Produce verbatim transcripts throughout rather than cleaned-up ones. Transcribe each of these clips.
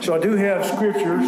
So I do have scriptures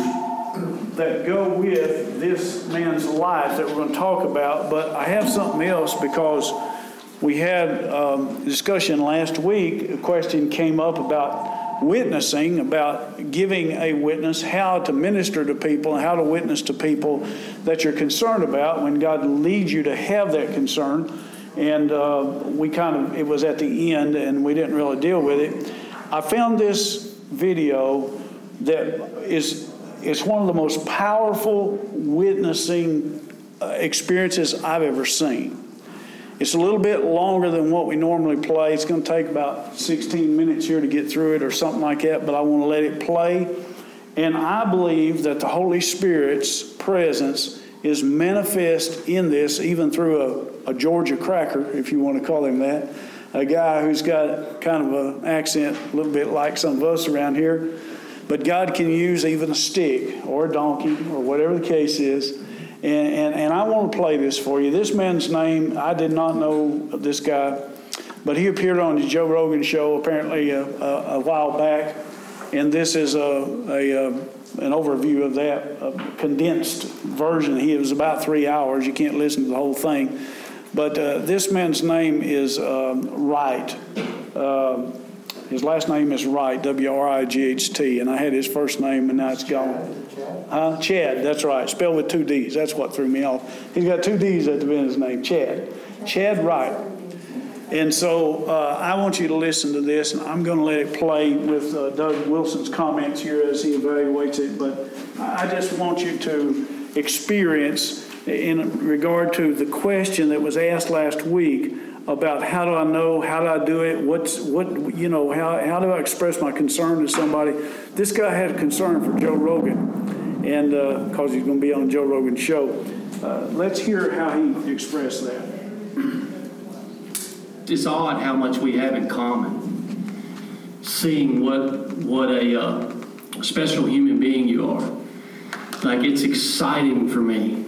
that go with this man's life that we're going to talk about, but I have something else because we had um, a discussion last week. A question came up about witnessing, about giving a witness, how to minister to people, and how to witness to people that you're concerned about when God leads you to have that concern. And uh, we kind of, it was at the end, and we didn't really deal with it. I found this video that is it's one of the most powerful witnessing uh, experiences I've ever seen. It's a little bit longer than what we normally play. It's going to take about sixteen minutes here to get through it or something like that, but I want to let it play. And I believe that the Holy Spirit's presence is manifest in this, even through a, a Georgia cracker, if you want to call him that, a guy who's got kind of an accent a little bit like some of us around here. But God can use even a stick or a donkey or whatever the case is. And, and, and I want to play this for you. This man's name, I did not know this guy, but he appeared on the Joe Rogan show apparently a, a, a while back. And this is a, a, a an overview of that, a condensed version. He was about three hours. You can't listen to the whole thing. But uh, this man's name is um, Wright. Uh, his last name is Wright, W R I G H T, and I had his first name, and now it's gone. Huh? Chad, that's right. Spelled with two D's. That's what threw me off. He's got two D's at the end of his name, Chad. Chad Wright. And so uh, I want you to listen to this, and I'm going to let it play with uh, Doug Wilson's comments here as he evaluates it. But I just want you to experience, in regard to the question that was asked last week about how do I know, how do I do it, what's what you know, how how do I express my concern to somebody? This guy had a concern for Joe Rogan, and because uh, he's going to be on Joe Rogan's show. Uh, let's hear how he expressed that. It's odd how much we have in common. Seeing what what a uh, special human being you are. Like, it's exciting for me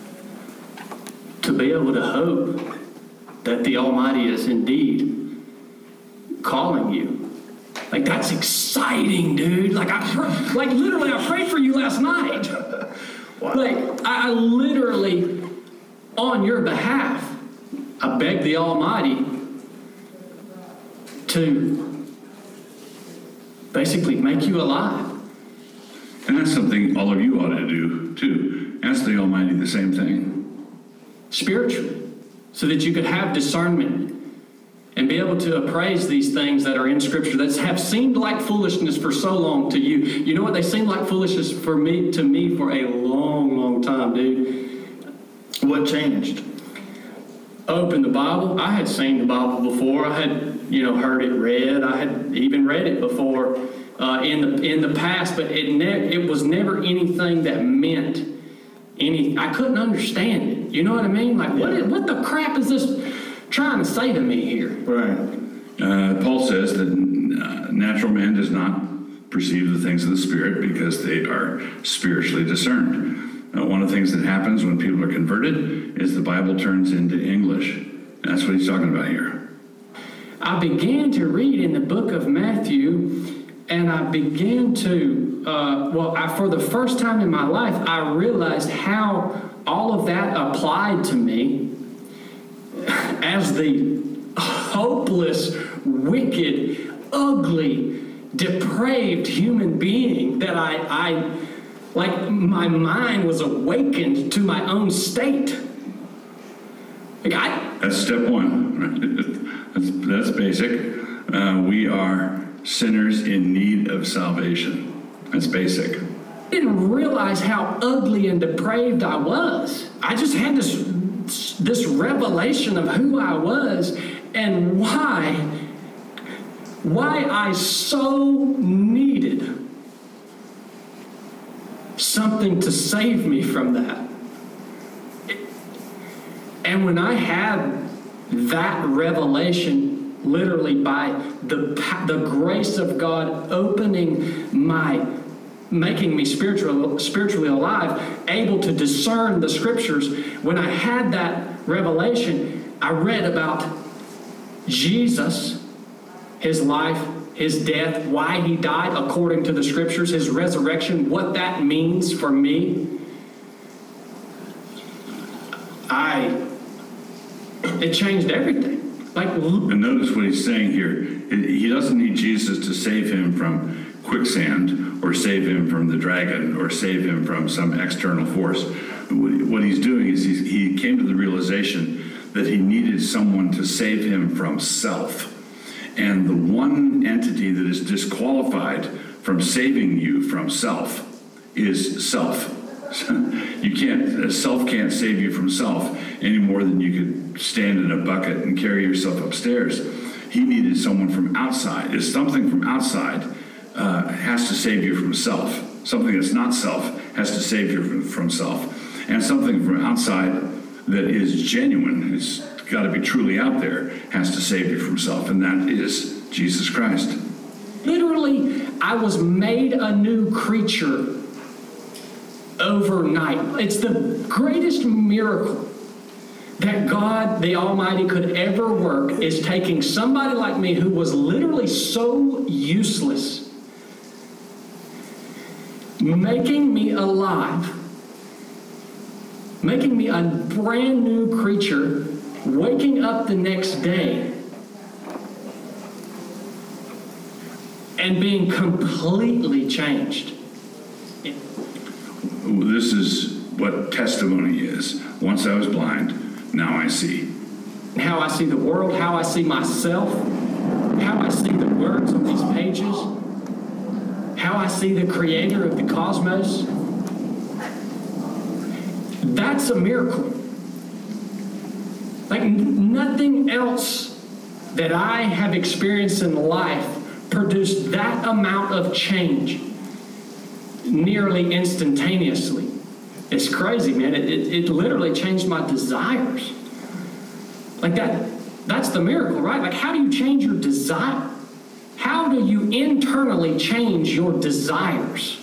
to be able to hope that the Almighty is indeed calling you. Like, that's exciting, dude. Like, I like literally, I prayed for you last night. Wow. Like, I, I literally, on your behalf, I beg the Almighty to basically make you alive. And that's something all of you ought to do, too. Ask the Almighty the same thing. Spiritually, so that you could have discernment and be able to appraise these things that are in Scripture that have seemed like foolishness for so long to you. You know what? They seem like foolishness for me, to me, for a long, long time, dude. What changed? Open the Bible. I had seen the Bible before. I had, you know, heard it read. I had even read it before uh, in the in the past, but it ne- it was never anything that meant any. I couldn't understand it. You know what I mean? Like, what is, what the crap is this trying to say to me here? Right. Uh, Paul says that uh, natural man does not perceive the things of the Spirit because they are spiritually discerned. Uh, one of the things that happens when people are converted is the Bible turns into English. That's what he's talking about here. I began to read in the book of Matthew, and I began to, uh, well, I, for the first time in my life, I realized how all of that applied to me as the hopeless, wicked, ugly, depraved human being that I, I like my mind was awakened to my own state. Like I, that's step one. Right? That's, that's basic. Uh, we are sinners in need of salvation. That's basic. I didn't realize how ugly and depraved I was. I just had this this revelation of who I was and why why I so needed something to save me from that. And when I had that revelation, literally by the the grace of God opening my, making me spiritual, spiritually alive, able to discern the Scriptures, when I had that revelation, I read about Jesus, his life, his death, why he died according to the scriptures, his resurrection, what that means for me, I, it changed everything. Like, and notice what he's saying here. He doesn't need Jesus to save him from quicksand or save him from the dragon or save him from some external force. What he's doing is he's, he came to the realization that he needed someone to save him from self. And the one entity that is disqualified from saving you from self is self. You can't, self can't save you from self any more than you could stand in a bucket and carry yourself upstairs. He needed someone from outside. It's something from outside uh, has to save you from self. Something that's not self has to save you from, from self. And something from outside that is genuine, it's got to be truly out there, has to save you from self, and that is Jesus Christ. Literally, I was made a new creature overnight. It's the greatest miracle that God, the Almighty, could ever work, is taking somebody like me who was literally so useless, making me alive, making me a brand new creature, waking up the next day and being completely changed. This is what testimony is. Once I was blind, now I see. How I see the world, how I see myself, how I see the words on these pages, how I see the creator of the cosmos. That's a miracle. Like nothing else that I have experienced in life produced that amount of change nearly instantaneously. It's crazy, man. It, it, it literally changed my desires. Like that, that's the miracle, right? Like, how do you change your desire? How do you internally change your desires?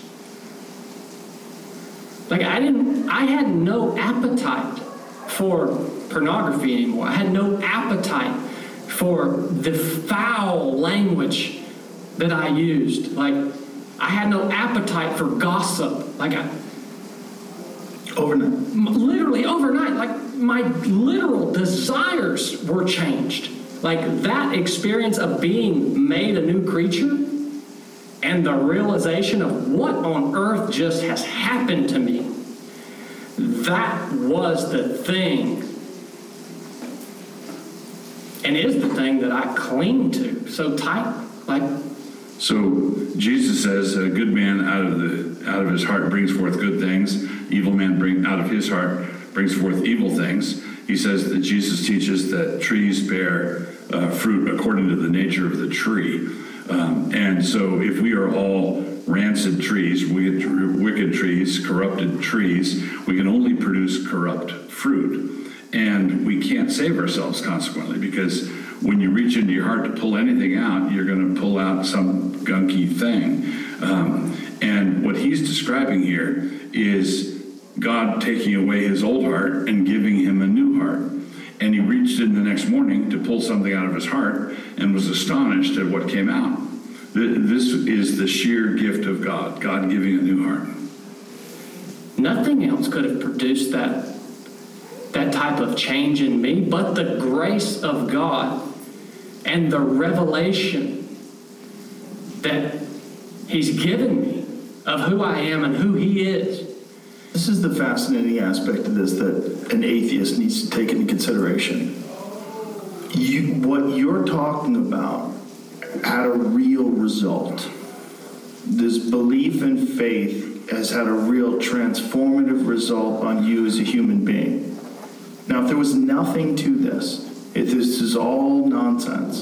Like, I didn't, I had no appetite for pornography anymore. I had no appetite for the foul language that I used. Like, I had no appetite for gossip. Like, I, overnight. Literally overnight, like my literal desires were changed. Like that experience of being made a new creature and the realization of what on earth just has happened to me, that was the thing. And is the thing that I cling to so tightly. Like, so Jesus says, a good man out of the out of his heart brings forth good things. Evil man bring out of his heart brings forth evil things. He says that Jesus teaches that trees bear uh, fruit according to the nature of the tree. Um, and so if we are all rancid trees, wicked, wicked trees, corrupted trees, we can only produce corrupt fruit. And we can't save ourselves consequently, because when you reach into your heart to pull anything out, you're going to pull out some gunky thing. Um, and what he's describing here is God taking away his old heart and giving him a new heart. And he reached in the next morning to pull something out of his heart and was astonished at what came out. This is the sheer gift of God, God giving a new heart. nothing else could have produced that that type of change in me but the grace of God and the revelation that he's given me of who I am and who he is. This is the fascinating aspect of this that an atheist needs to take into consideration. You, what you're talking about had a real result. This belief and faith has had a real transformative result on you as a human being. Now, if there was nothing to this, if this is all nonsense,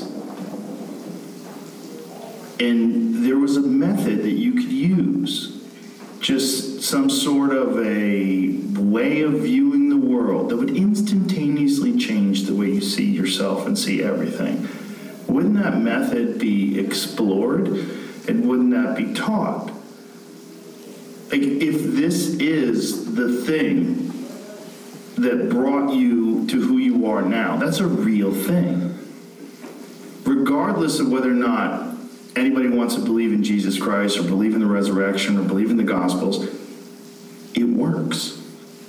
and there was a method that you could use, just some sort of a way of viewing the world that would instantaneously change the way you see yourself and see everything, wouldn't that method be explored and wouldn't that be taught? Like, if this is the thing that brought you to who you are now, that's a real thing. Regardless of whether or not anybody wants to believe in Jesus Christ or believe in the resurrection or believe in the Gospels, it works.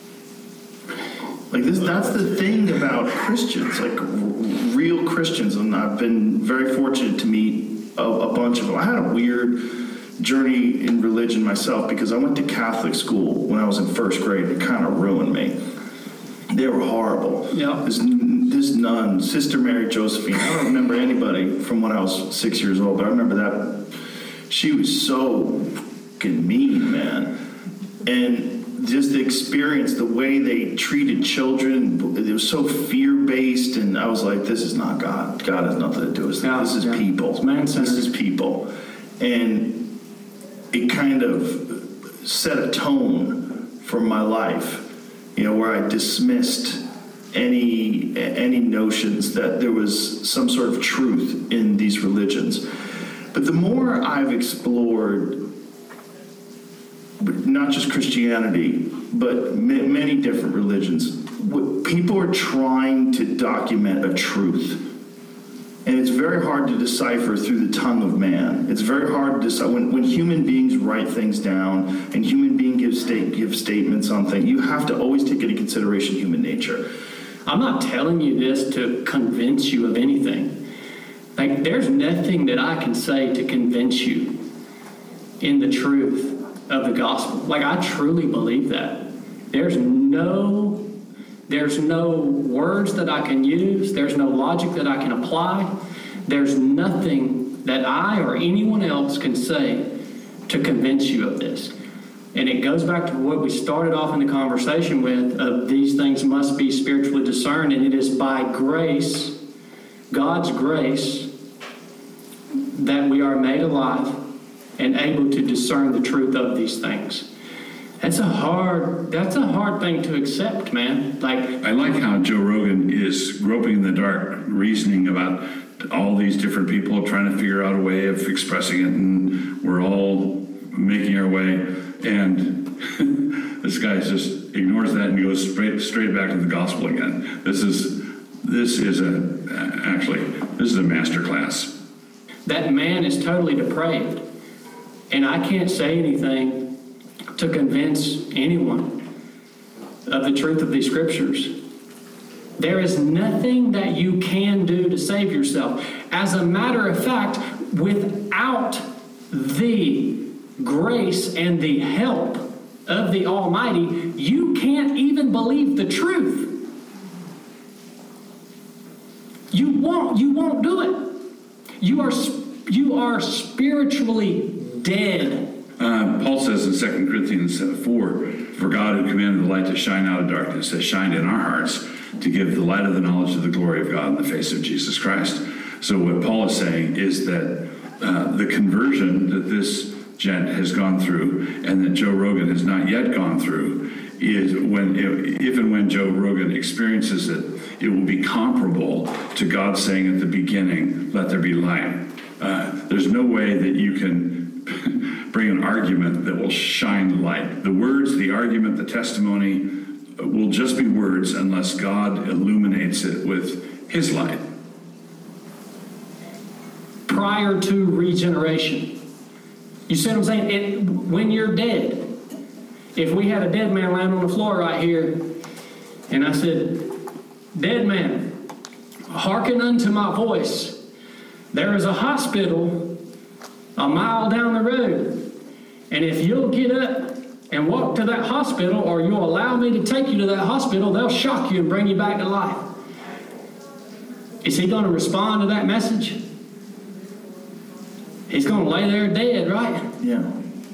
Like this, that's the thing about Christians, like r- real Christians. And I've been very fortunate to meet a, a bunch of them. I had a weird journey in religion myself because I went to Catholic school when I was in first grade. It kind of ruined me. They were horrible. Yeah. This, this nun, Sister Mary Josephine, I don't remember anybody from when I was six years old, but I remember that. She was so fucking mean, man. And just the experience, the way they treated children, it was so fear-based, and I was like, this is not God. God has nothing to do with this. Yeah, this is yeah. people. It's man-centered. This is people. And it kind of set a tone for my life, you know, where I dismissed any any notions that there was some sort of truth in these religions. But the more I've explored not just Christianity, but ma- many different religions, what people are trying to document a truth. And it's very hard to decipher through the tongue of man. It's very hard to decide. When, when human beings write things down and human beings give, state, give statements on things, you have to always take into consideration human nature. I'm not telling you this to convince you of anything. Like, there's nothing that I can say to convince you in the truth of the gospel. Like, I truly believe that. There's no, there's no words that I can use. There's no logic that I can apply. There's nothing that I or anyone else can say to convince you of this. And it goes back to what we started off in the conversation with, of these things must be spiritually discerned, and it is by grace, God's grace, that we are made alive and able to discern the truth of these things. That's a hard, that's a hard thing to accept, man. Like, I like how Joe Rogan is groping in the dark, reasoning about all these different people, trying to figure out a way of expressing it, and we're all making our way. And this guy just ignores that and goes straight straight back to the gospel again. This is this is a actually this is a master class. that man is totally depraved. And I can't say anything to convince anyone of the truth of these scriptures. There is nothing that you can do to save yourself. As a matter of fact, without the grace and the help of the Almighty, you can't even believe the truth. You won't, you won't do it. You are, you are spiritually dead. Uh, Paul says in Second Corinthians four, for God who commanded the light to shine out of darkness has shined in our hearts to give the light of the knowledge of the glory of God in the face of Jesus Christ. So what Paul is saying is that uh, the conversion that this gent has gone through and that Joe Rogan has not yet gone through is when, if and when Joe Rogan experiences it, it will be comparable to God saying at the beginning, let there be light. Uh, there's no way that you can bring an argument that will shine light. The words, the argument, the testimony will just be words unless God illuminates it with his light. Prior to regeneration. You see what I'm saying? It, when you're dead, if we had a dead man laying on the floor right here, and I said, dead man, hearken unto my voice. There is a hospital a mile down the road, and if you'll get up and walk to that hospital, or you'll allow me to take you to that hospital, they'll shock you and bring you back to life. Is he going to respond to that message? He's going to lay there dead, right? Yeah.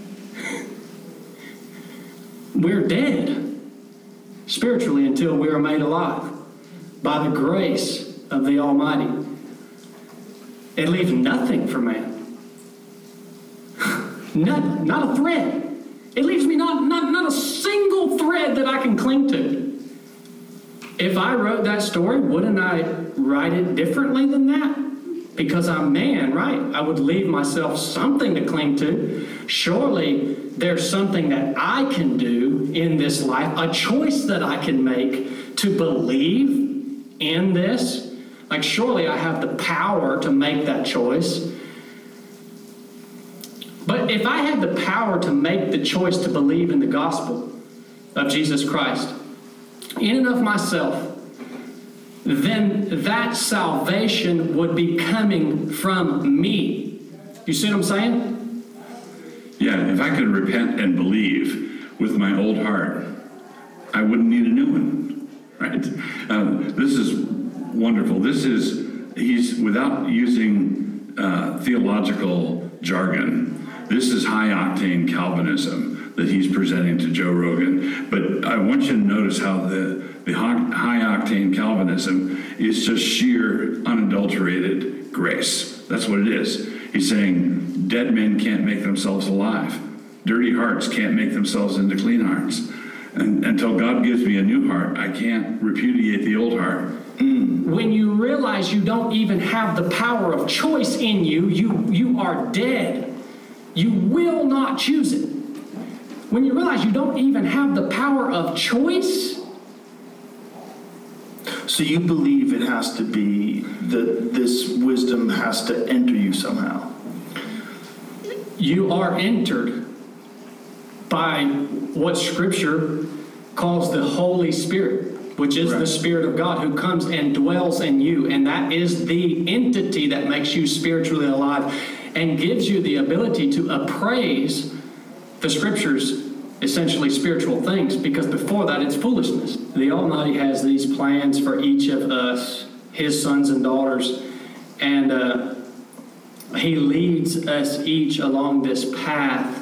We're dead spiritually until we are made alive by the grace of the Almighty. It leaves nothing for man. Not, not a thread. It leaves me not, not, not a single thread that I can cling to. If I wrote that story, wouldn't I write it differently than that? Because I'm man, right? I would leave myself something to cling to. Surely there's something that I can do in this life, a choice that I can make to believe in this. Like, surely I have the power to make that choice. But if I had the power to make the choice to believe in the gospel of Jesus Christ, in and of myself, then that salvation would be coming from me. You see what I'm saying? Yeah, if I could repent and believe with my old heart, I wouldn't need a new one, right? Um, this is wonderful. This is, he's, without using uh, theological jargon, this is high-octane Calvinism that he's presenting to Joe Rogan. But I want you to notice how the, the high-octane Calvinism is just sheer, unadulterated grace. That's what it is. He's saying dead men can't make themselves alive. Dirty hearts can't make themselves into clean hearts. And until God gives me a new heart, I can't repudiate the old heart. Mm. When you realize you don't even have the power of choice in you, you, you are dead. You will not choose it. When you realize you don't even have the power of choice. So you believe it has to be, that this wisdom has to enter you somehow? You are entered by what Scripture calls the Holy Spirit, which is right. The Spirit of God who comes and dwells in you. And that is the entity that makes you spiritually alive and gives you the ability to appraise the Scriptures, essentially spiritual things, because before that it's foolishness. The Almighty has these plans for each of us, His sons and daughters, and uh, He leads us each along this path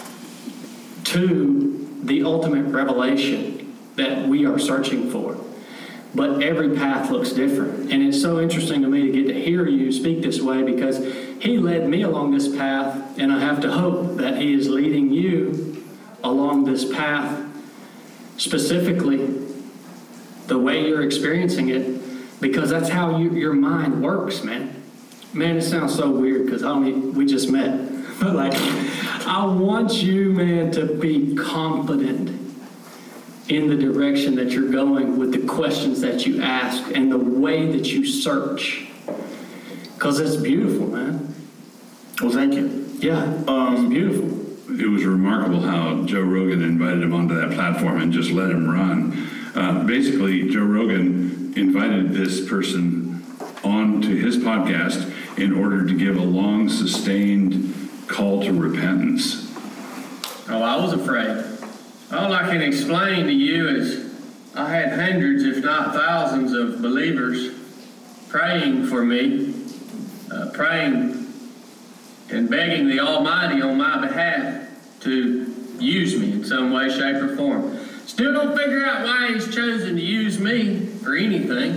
to the ultimate revelation that we are searching for. But every path looks different. And it's so interesting to me to get to hear you speak this way, because He led me along this path, and I have to hope that He is leading you along this path, specifically the way you're experiencing it, because that's how you, your mind works, man. Man, it sounds so weird because I don't even, we just met. But like, I want you, man, to be confident in the direction that you're going with the questions that you ask and the way that you search. Because it's beautiful, man. Well, thank you. Yeah, um, it's beautiful. It was remarkable how Joe Rogan invited him onto that platform and just let him run. Uh, basically, Joe Rogan invited this person onto his podcast in order to give a long, sustained call to repentance. Oh, I was afraid. All I can explain to you is I had hundreds, if not thousands, of believers praying for me, uh, praying and begging the Almighty on my behalf to use me in some way, shape, or form. Still don't figure out why He's chosen to use me for anything.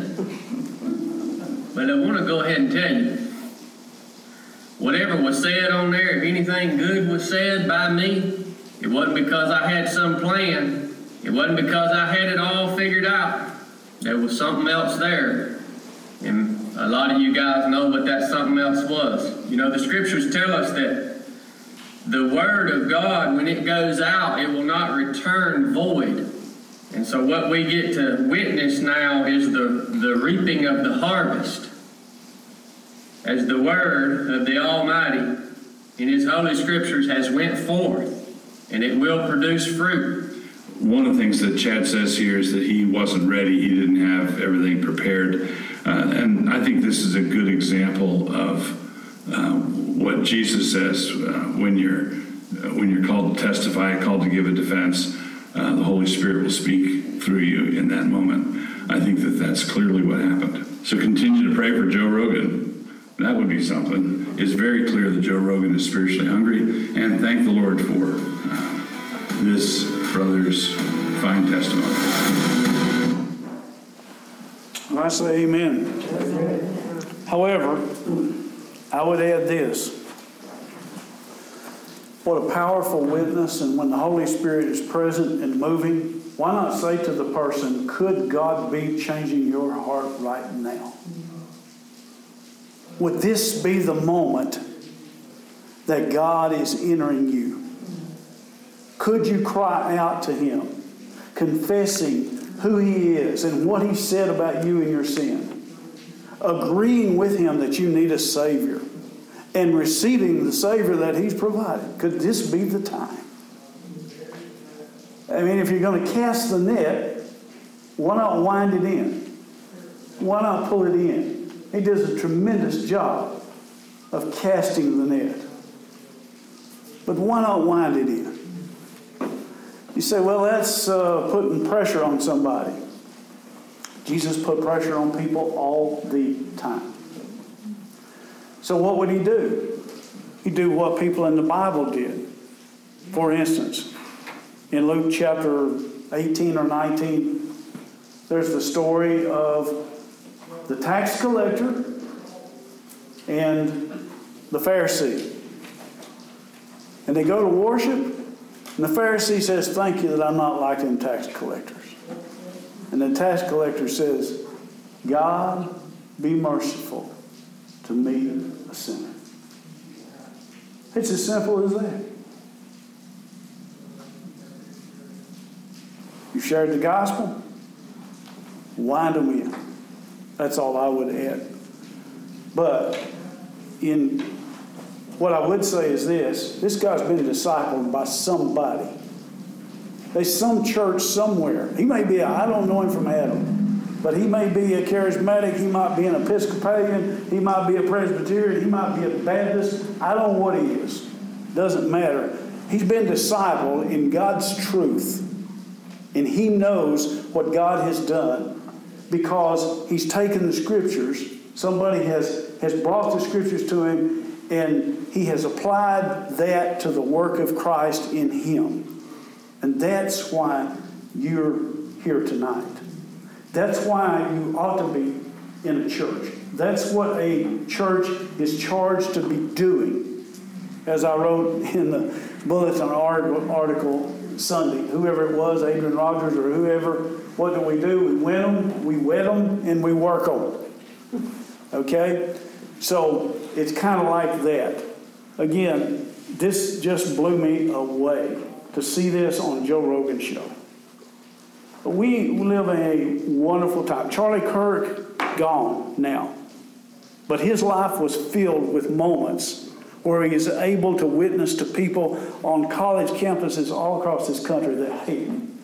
But I want to go ahead and tell you, whatever was said on there, if anything good was said by me, it wasn't because I had some plan. It wasn't because I had it all figured out. There was something else there. And a lot of you guys know what that something else was. You know, the Scriptures tell us that the Word of God, when it goes out, it will not return void. And so what we get to witness now is the, the reaping of the harvest. As the Word of the Almighty in His Holy Scriptures has went forth, and it will produce fruit. One of the things that Chad says here is that he wasn't ready. He didn't have everything prepared. Uh, and I think this is a good example of uh, what Jesus says uh, when you're uh, when you're called to testify, called to give a defense. Uh, the Holy Spirit will speak through you in that moment. I think that that's clearly what happened. So continue to pray for Joe Rogan. That would be something. It's very clear that Joe Rogan is spiritually hungry, and thank the Lord for uh, this brother's fine testimony. Well, I say amen. However, I would add this. What a powerful witness, and when the Holy Spirit is present and moving, why not say to the person, could God be changing your heart right now? Would this be the moment that God is entering you? Could you cry out to Him, confessing who He is and what He said about you and your sin, agreeing with Him that you need a Savior, and receiving the Savior that He's provided. Could this be the time? I mean, if you're going to cast the net, why not wind it in? Why not pull it in? He does a tremendous job of casting the net. But why not wind it in? You say, well, that's uh, putting pressure on somebody. Jesus put pressure on people all the time. So what would He do? He'd do what people in the Bible did. For instance, in Luke chapter eighteen or nineteen, there's the story of the tax collector and the Pharisee. And they go to worship, and the Pharisee says, thank you that I'm not like them tax collectors. And the tax collector says, God, be merciful to me, a sinner. It's as simple as that. You shared the gospel, wind them in. That's all I would add. But in what I would say is this, this guy's been discipled by somebody. There's some church somewhere. He may be, a, I don't know him from Adam, but he may be a charismatic, he might be an Episcopalian, he might be a Presbyterian, he might be a Baptist. I don't know what he is. Doesn't matter. He's been discipled in God's truth. And he knows what God has done because he's taken the Scriptures. Somebody has, has brought the Scriptures to him, and he has applied that to the work of Christ in him. And that's why you're here tonight. That's why you ought to be in a church. That's what a church is charged to be doing. As I wrote in the bulletin article Sunday, whoever it was, Adrian Rogers or whoever, what do we do? We win them, we wet them, and we work them. Okay? So it's kind of like that. Again, this just blew me away to see this on Joe Rogan's show. We live in a wonderful time. Charlie Kirk, gone now. But his life was filled with moments where he is able to witness to people on college campuses all across this country that hate him.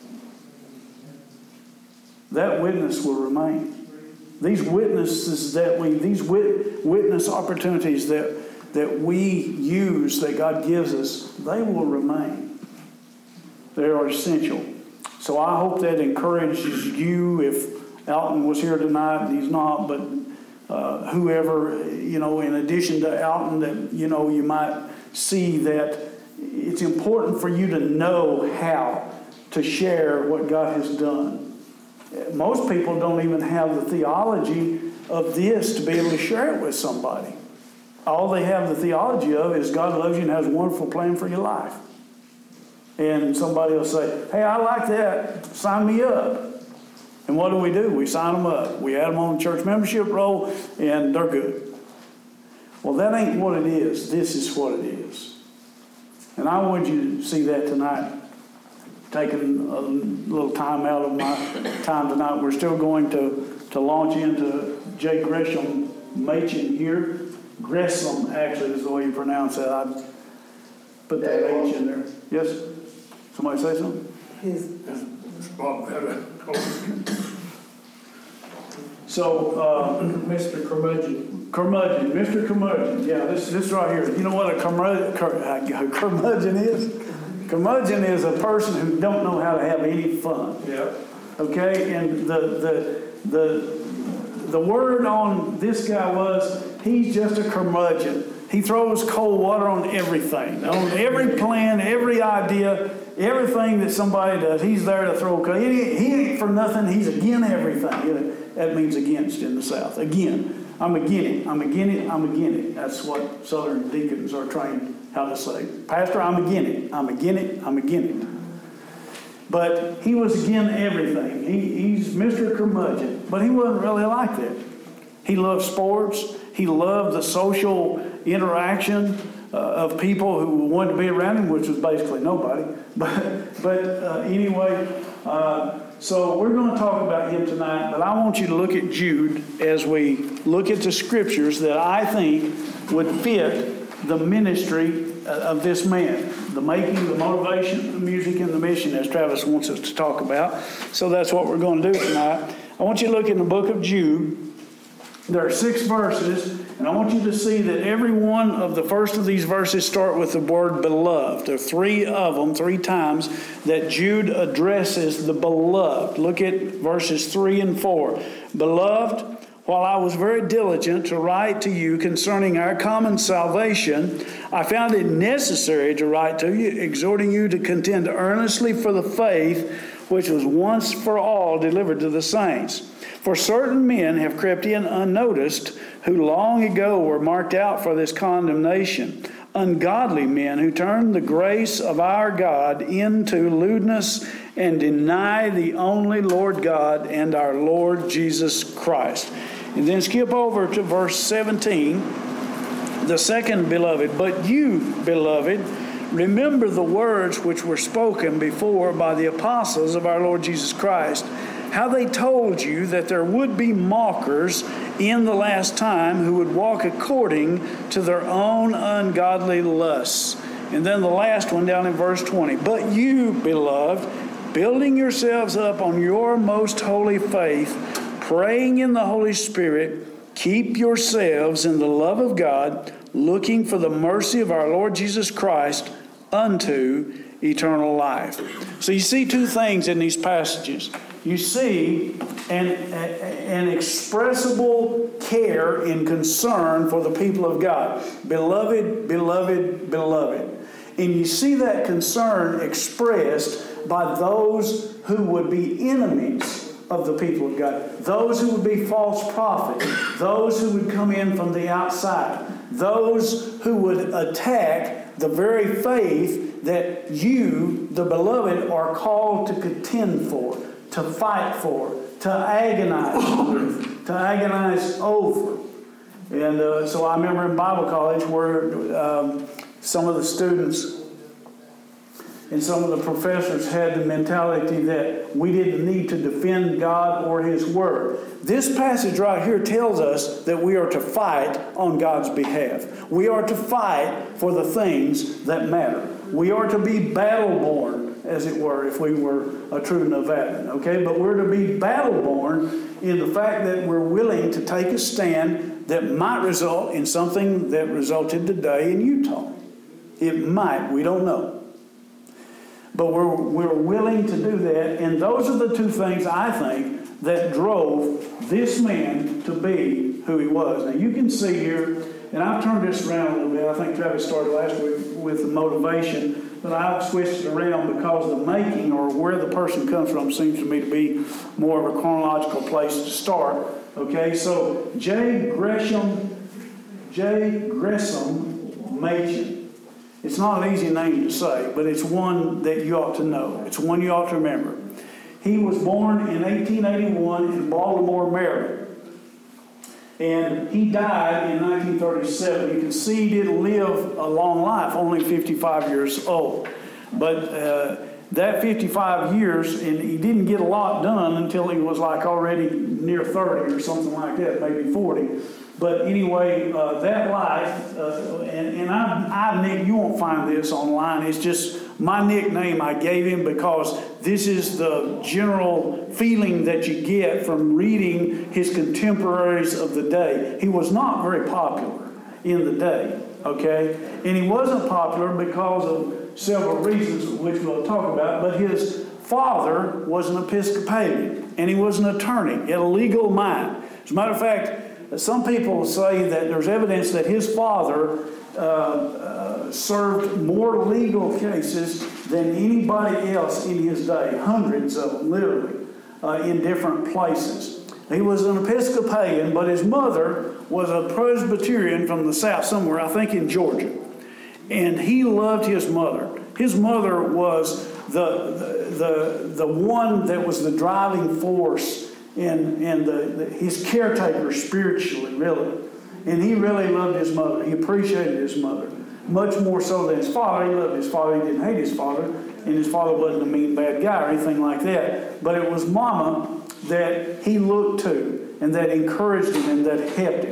That witness will remain. These witnesses that we, these wit, witness opportunities that, that we use, that God gives us, they will remain. They are essential. So I hope that encourages you. If Alton was here tonight, and he's not, but uh, whoever, you know, in addition to Alton, that, you know, you might see that it's important for you to know how to share what God has done. Most people don't even have the theology of this to be able to share it with somebody. All they have the theology of is God loves you and has a wonderful plan for your life. And somebody will say, hey, I like that. Sign me up. And what do we do? We sign them up. We add them on the church membership roll, and they're good. Well, that ain't what it is. This is what it is. And I want you to see that tonight. Taking a little time out of my time tonight. We're still going to, to launch into J. Gresham Machen here. Gresham, actually, is the way you pronounce that. I put that H in there. Yes? Somebody say something? His Bob had a So, uh, Mister Curmudgeon. Curmudgeon, Mister Curmudgeon. Yeah, this this right here. You know what a curmudgeon, cur, uh, curmudgeon is? Curmudgeon is a person who don't know how to have any fun. Yeah. Okay, and the the the the word on this guy was he's just a curmudgeon. He throws cold water on everything, on every plan, every idea, everything that somebody does. He's there to throw cold. He, he ain't for nothing. He's against everything. That means against in the South. Again, I'm against it. I'm against it. I'm against it. That's what Southern deacons are trained how to say. Pastor, I'm against it. I'm against it. I'm against it. But he was against everything. He, he's Mister Curmudgeon. But he wasn't really like that. He loved sports. He loved the social interaction uh, of people who wanted to be around him, which was basically nobody. But, but uh, anyway, uh, so we're going to talk about him tonight. But I want you to look at Jude as we look at the scriptures that I think would fit the ministry of this man, the making, the motivation, the music, and the mission, as Travis wants us to talk about. So that's what we're going to do tonight. I want you to look in the book of Jude. There are six verses, and I want you to see that every one of the first of these verses start with the word beloved. There are three of them, three times, that Jude addresses the beloved. Look at verses three and four. Beloved, while I was very diligent to write to you concerning our common salvation, I found it necessary to write to you, exhorting you to contend earnestly for the faith which was once for all delivered to the saints. For certain men have crept in unnoticed, who long ago were marked out for this condemnation, ungodly men who turn the grace of our God into lewdness and deny the only Lord God and our Lord Jesus Christ. And then skip over to verse seventeen, the second beloved. But you, beloved, remember the words which were spoken before by the apostles of our Lord Jesus Christ, how they told you that there would be mockers in the last time who would walk according to their own ungodly lusts. And then the last one down in verse twenty. But you, beloved, building yourselves up on your most holy faith, praying in the Holy Spirit, keep yourselves in the love of God, looking for the mercy of our Lord Jesus Christ unto eternal life. So you see two things in these passages. You see an, an expressible care and concern for the people of God. Beloved, beloved, beloved. And you see that concern expressed by those who would be enemies of the people of God. Those who would be false prophets. Those who would come in from the outside. Those who would attack the very faith that you, the beloved, are called to contend for, to fight for, to agonize with, to agonize over. And uh, so I remember in Bible college where um, some of the students and some of the professors had the mentality that we didn't need to defend God or His Word. This passage right here tells us that we are to fight on God's behalf. We are to fight for the things that matter. We are to be battle-born, as it were, if we were a true Nevada. Okay, but we're to be battle-born in the fact that we're willing to take a stand that might result in something that resulted today in Utah. It might, we don't know. But we're, we're willing to do that. And those are the two things, I think, that drove this man to be who he was. Now, you can see here, and I've turned this around a little bit. I think Travis started last week with the motivation, but I've switched it around because the making, or where the person comes from, seems to me to be more of a chronological place to start. Okay, so J. Gresham, J. Gresham Machen. It's not an easy name to say, but it's one that you ought to know. It's one you ought to remember. He was born in eighteen eighty-one in Baltimore, Maryland. And he died in nineteen thirty-seven. You can see he didn't live a long life, only fifty-five years old. But uh, that fifty-five years, and he didn't get a lot done until he was like already near thirty or something like that, maybe forty. But anyway, uh, that life, uh, and, and I, I, Nick, you won't find this online. It's just my nickname I gave him because this is the general feeling that you get from reading his contemporaries of the day. He was not very popular in the day, okay? And he wasn't popular because of several reasons, which we'll talk about, but his father was an Episcopalian, and he was an attorney, he had a legal mind. As a matter of fact, some people say that there's evidence that his father uh, uh, served more legal cases than anybody else in his day, hundreds of them, literally, uh, in different places. He was an Episcopalian, but his mother was a Presbyterian from the south somewhere, I think in Georgia. And he loved his mother. His mother was the, the, the, the one that was the driving force and, and the, the, his caretaker spiritually, really. And he really loved his mother. He appreciated his mother. Much more so than his father. He loved his father. He didn't hate his father. And his father wasn't a mean, bad guy or anything like that. But it was Mama that he looked to and that encouraged him and that helped him.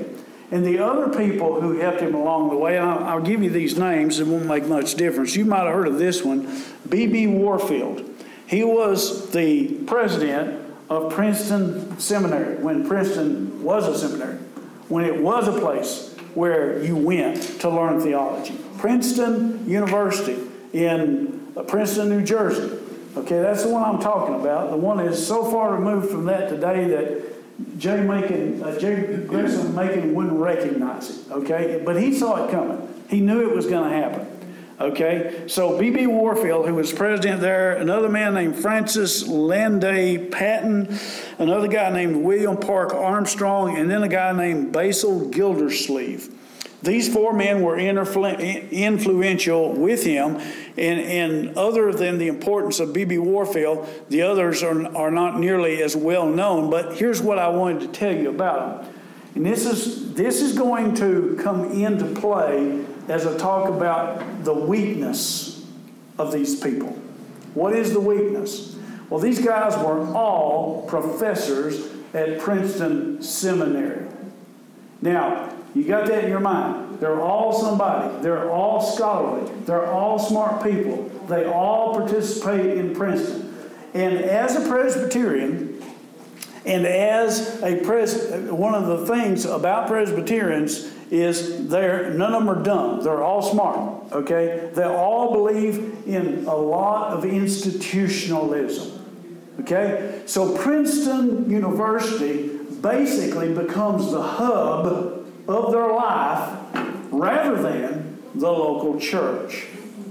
And the other people who helped him along the way, and I'll, I'll give you these names, it won't make much difference. You might have heard of this one, B B Warfield. He was the president of Princeton Seminary when Princeton was a seminary, when it was a place where you went to learn theology. Princeton University in Princeton, New Jersey. Okay, that's the one I'm talking about. The one is so far removed from that today that Jay Macon, uh, Jay Grissom Macon wouldn't recognize it. Okay, but he saw it coming. He knew it was going to happen. Okay, so B B Warfield, who was president there, another man named Francis Landay Patton, another guy named William Park Armstrong, and then a guy named Basil Gildersleeve. These four men were influ- influential with him, and, and other than the importance of B B Warfield, the others are, are not nearly as well known. But here's what I wanted to tell you about them. And this is, this is going to come into play as I talk about the weakness of these people. What is the weakness? Well, these guys were all professors at Princeton Seminary. Now, you got that in your mind. They're all somebody. They're all scholarly. They're all smart people. They all participate in Princeton. And as a Presbyterian, and as a pres, one of the things about Presbyterians is they're, none of them are dumb. They're all smart, okay? They all believe in a lot of institutionalism, okay? So Princeton University basically becomes the hub of their life rather than the local church.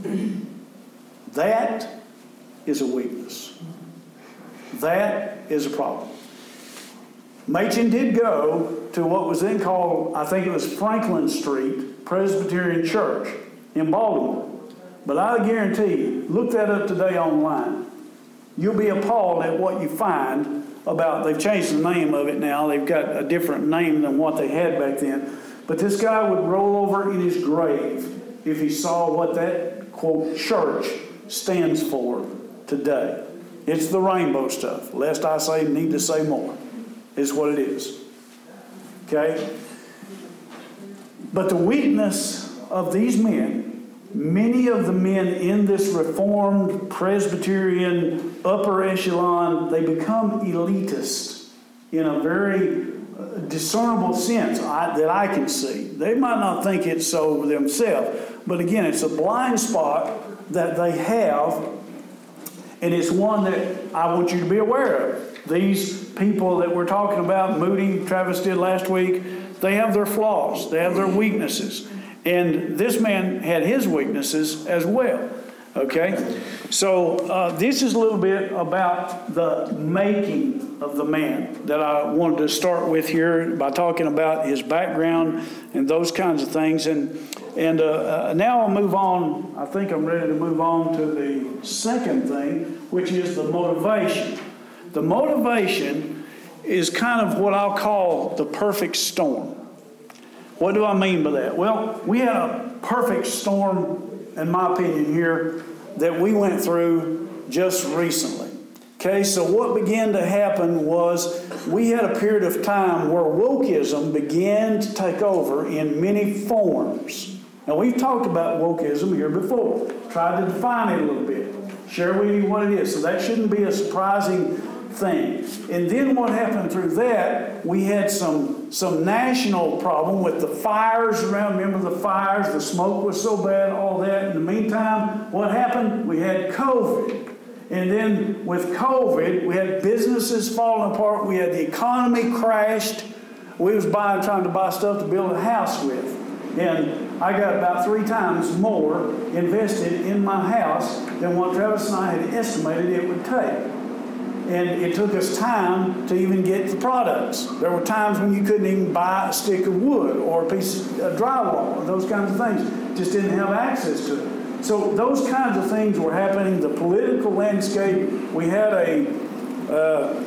That is a weakness. That is a problem. Machen did go to what was then called, I think it was Franklin Street Presbyterian Church in Baltimore. But I guarantee you, look that up today online. You'll be appalled at what you find about, they've changed the name of it now. They've got a different name than what they had back then. But this guy would roll over in his grave if he saw what that, quote, church stands for today. It's the rainbow stuff. Lest I say, need to say more. Is what it is. Okay? But the weakness of these men, many of the men in this Reformed Presbyterian upper echelon, they become elitist in a very discernible sense I, that I can see. They might not think it's so themselves, but again, it's a blind spot that they have, and it's one that I want you to be aware of. These people that we're talking about, Moody, Travis did last week, they have their flaws. They have their weaknesses. And this man had his weaknesses as well. Okay? So uh, this is a little bit about the making of the man that I wanted to start with here by talking about his background and those kinds of things. And, and uh, uh, now I'll move on. I think I'm ready to move on to the second thing, which is the motivation. The motivation is kind of what I'll call the perfect storm. What do I mean by that? Well, we had a perfect storm, in my opinion, here that we went through just recently. Okay, so what began to happen was we had a period of time where wokeism began to take over in many forms. Now, we've talked about wokeism here before, tried to define it a little bit, share with you what it is. So that shouldn't be a surprising thing. And then what happened through that, we had some some national problem with the fires around. Remember the fires, the smoke was so bad, all that. In the meantime, what happened? We had COVID. And then with COVID, we had businesses falling apart. We had the economy crashed. We was buying, trying to buy stuff to build a house with. And I got about three times more invested in my house than what Travis and I had estimated it would take. And it took us time to even get the products. There were times when you couldn't even buy a stick of wood or a piece of drywall or those kinds of things. Just didn't have access to it. So those kinds of things were happening. The political landscape, we had a uh,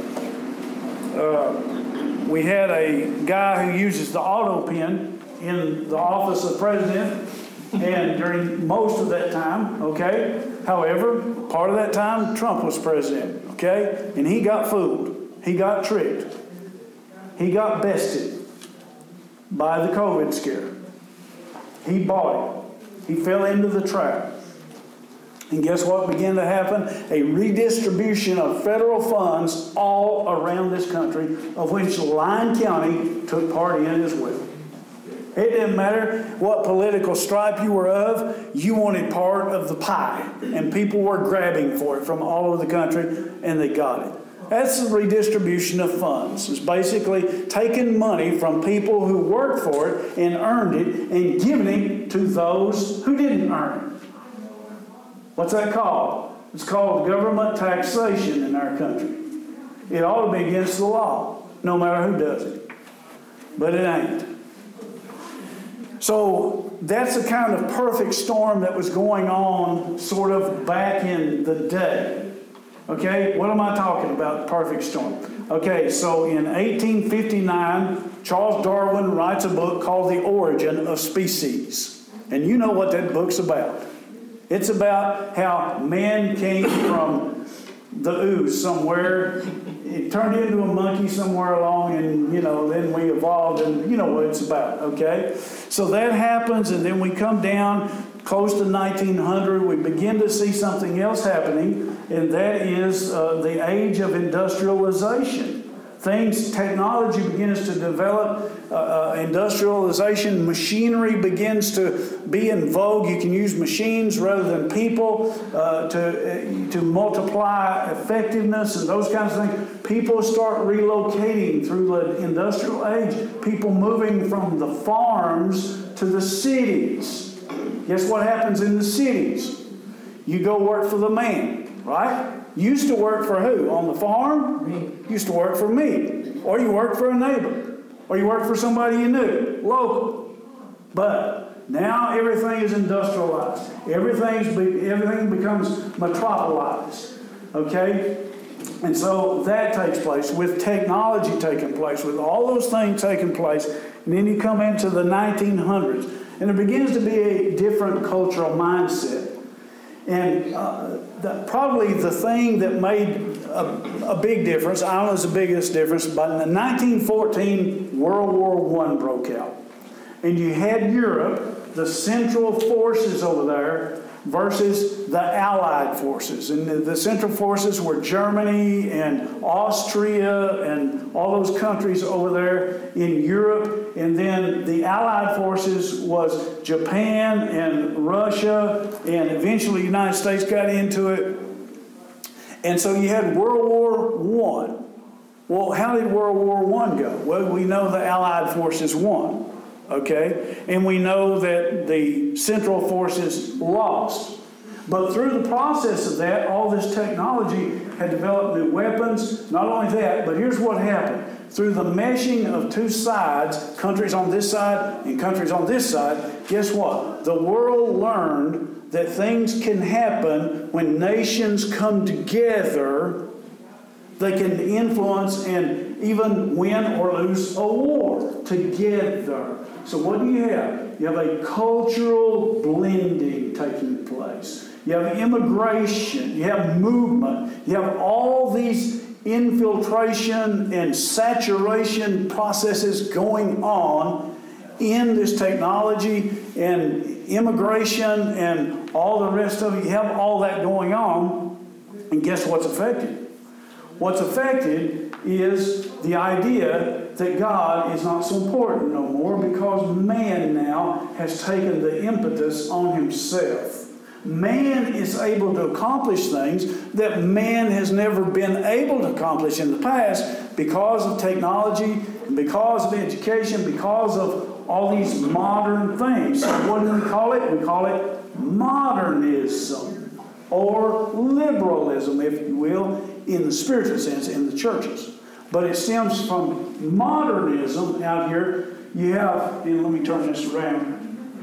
uh, we had a guy who uses the auto pen in the office of president, and during most of that time, okay? However, part of that time, Trump was president, okay? And he got fooled. He got tricked. He got bested. by the COVID scare. He bought it. He fell into the trap. And guess what began to happen? A redistribution of federal funds all around this country, of which Lyon County took part in as well. It didn't matter what political stripe you were of, you wanted part of the pie. And people were grabbing for it from all over the country, and they got it. That's the redistribution of funds. It's basically taking money from people who worked for it and earned it and giving it to those who didn't earn it. What's that called? It's called government taxation in our country. It ought to be against the law, no matter who does it. But it ain't. So that's the kind of perfect storm that was going on sort of back in the day. Okay, what am I talking about, perfect storm? Okay, so in eighteen fifty-nine, Charles Darwin writes a book called The Origin of Species. And you know what that book's about. It's about how man came from the ooze somewhere. It turned into a monkey somewhere along, and, you know, then we evolved, and you know what it's about, okay? So that happens, and then we come down close to nineteen hundred. We begin to see something else happening, and that is uh, the age of industrialization. Things, technology begins to develop, uh, uh, industrialization, machinery begins to be in vogue. You can use machines rather than people uh, to, uh, to multiply effectiveness and those kinds of things. People start relocating through the industrial age, people moving from the farms to the cities. Guess what happens in the cities? You go work for the man, right? Used to work for who? On the farm? Me. Used to work for me. Or you work for a neighbor. Or you work for somebody you knew, local. But now everything is industrialized. Everything's be, everything becomes metropolized. Okay? And so that takes place with technology taking place, with all those things taking place. And then you come into the nineteen hundreds. And it begins to be a different cultural mindset. And uh, the, probably the thing that made a, a big difference, I don't know if it's the biggest difference, but in nineteen fourteen, World War One broke out. And you had Europe, the Central Forces over there, versus the Allied forces. And the, the Central Forces were Germany and Austria and all those countries over there in Europe. And then the Allied forces was Japan and Russia, and eventually the United States got into it. And so you had World War One. Well, how did World War One go? Well, we know the Allied forces won. Okay? And we know that the Central Forces lost. But through the process of that, all this technology had developed new weapons. Not only that, but here's what happened. Through the meshing of two sides, countries on this side and countries on this side, guess what? The world learned that things can happen when nations come together. They can influence and even win or lose a war together. So what do you have? You have a cultural blending taking place. You have immigration. You have movement. You have all these infiltration and saturation processes going on in this technology and immigration and all the rest of it. You have all that going on. And guess what's affected? What's affected is the idea that God is not so important no more because man now has taken the impetus on himself. Man is able to accomplish things that man has never been able to accomplish in the past because of technology, because of education, because of all these modern things. So what do we call it? We call it modernism or liberalism, if you will, in the spiritual sense, in the churches. But it stems from modernism out here. You have, and let me turn this around,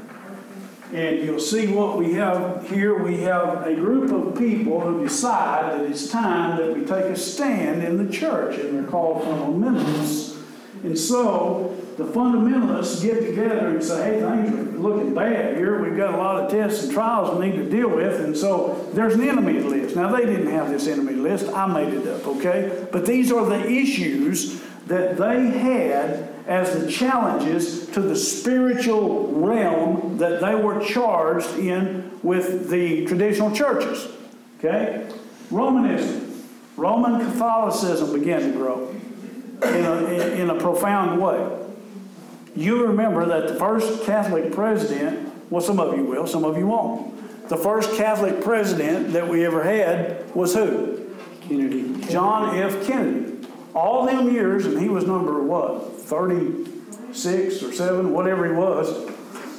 and you'll see what we have here. We have a group of people who decide that it's time that we take a stand in the church, and they're called fundamentalists. And so the fundamentalists get together and say, hey, things are looking bad here. We've got a lot of tests and trials we need to deal with. And so there's an enemies list. Now, they didn't have this enemy list. I made it up, okay? But these are the issues that they had as the challenges to the spiritual realm that they were charged in with the traditional churches, okay? Romanism, Roman Catholicism began to grow in a, in, in a profound way. You remember that the first Catholic president, well, some of you will, some of you won't. The first Catholic president that we ever had was who? Kennedy. John F. Kennedy. All them years, and he was number what? thirty-six or seven, whatever he was.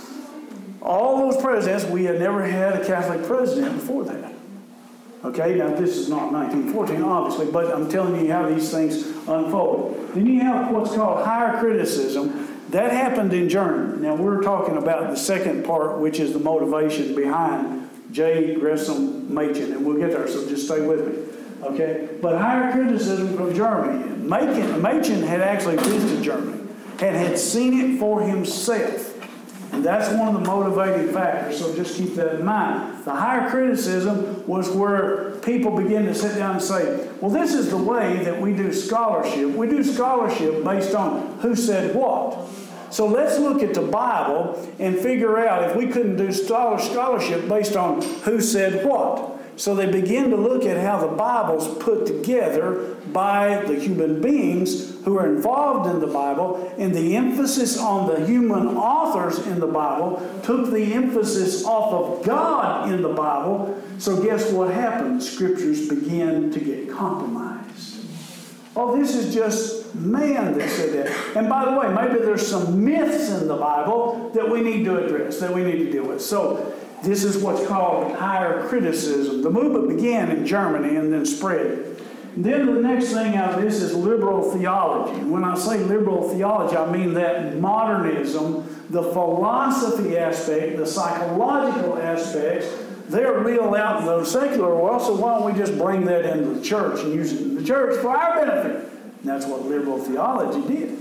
All those presidents, we had never had a Catholic president before that. Okay, now this is not nineteen fourteen, obviously, but I'm telling you how these things unfold. Then you have what's called higher criticism. That happened in Germany. Now we're talking about the second part, which is the motivation behind J. Gresham Machen, and we'll get there, so just stay with me. Okay, but higher criticism from Germany. Machen, Machen had actually visited Germany and had seen it for himself. And that's one of the motivating factors, so just keep that in mind. The higher criticism was where people begin to sit down and say, well, this is the way that we do scholarship. We do scholarship based on who said what. So let's look at the Bible and figure out if we couldn't do scholarship based on who said what. So they begin to look at how the Bible's put together by the human beings who are involved in the Bible, and the emphasis on the human authors in the Bible took the emphasis off of God in the Bible. So guess what happened? The scriptures began to get compromised. Oh, this is just man that said that. And by the way, maybe there's some myths in the Bible that we need to address, that we need to deal with. So this is what's called higher criticism. The movement began in Germany and then spread. And then the next thing out of this is liberal theology. And when I say liberal theology, I mean that modernism, the philosophy aspect, the psychological aspects, they're real out in the secular world, so why don't we just bring that into the church and use it in the church for our benefit? And that's what liberal theology did.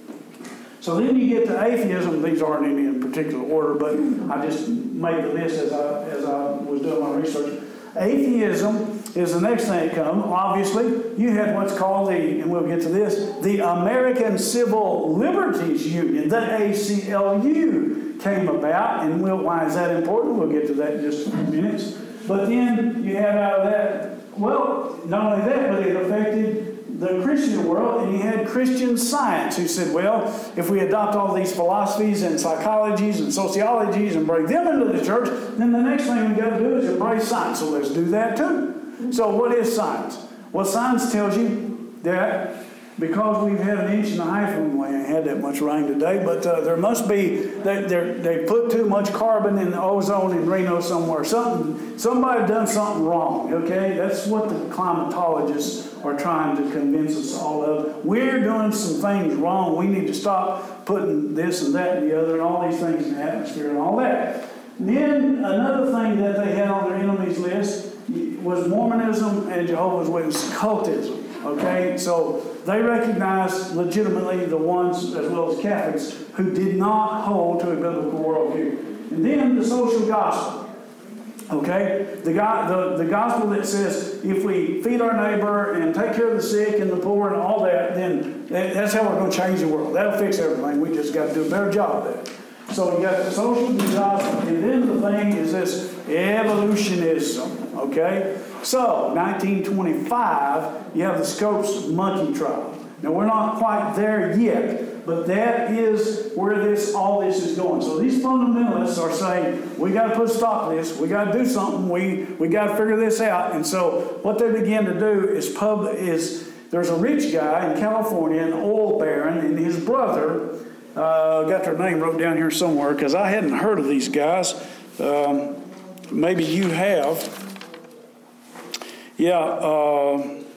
So then you get to atheism. These aren't any in particular order, but I just made the list as I, as I was doing my research. Atheism is the next thing that comes. Obviously, you had what's called the, and we'll get to this, the American Civil Liberties Union, the A C L U, came about. And we'll, why is that important? We'll get to that in just a few minutes. But then you had out of that, well, not only that, but it affected the Christian world, and you had Christian Science who said, well, if we adopt all these philosophies and psychologies and sociologies and bring them into the church, then the next thing we've got to do is embrace science. So let's do that too. So what is science? Well, science tells you that because we've had an inch and a half, we ain't had that much rain today, but uh, there must be, they, they put too much carbon in the ozone in Reno somewhere. Something, somebody done something wrong, okay? That's what the climatologists are trying to convince us all of. We're doing some things wrong. We need to stop putting this and that and the other and all these things in the atmosphere and all that. And then another thing that they had on their enemies list was Mormonism and Jehovah's Witness cultism. Okay, so they recognized legitimately the ones, as well as Catholics, who did not hold to a biblical worldview. And then the social gospel. Okay, the, the, the gospel that says if we feed our neighbor and take care of the sick and the poor and all that, then that's how we're going to change the world. That'll fix everything. We just got to do a better job of that. So you got the social gospel, and then the thing is this evolutionism. Okay, so nineteen twenty-five, you have the Scopes monkey trial. Now we're not quite there yet, but that is where this all this is going. So these fundamentalists are saying we got to put a stop to this. We got to do something. We we got to figure this out. And so what they begin to do is pub is there's a rich guy in California, an oil baron, and his brother. Uh, got their name wrote down here somewhere because I hadn't heard of these guys. Um, maybe you have. Yeah. Uh,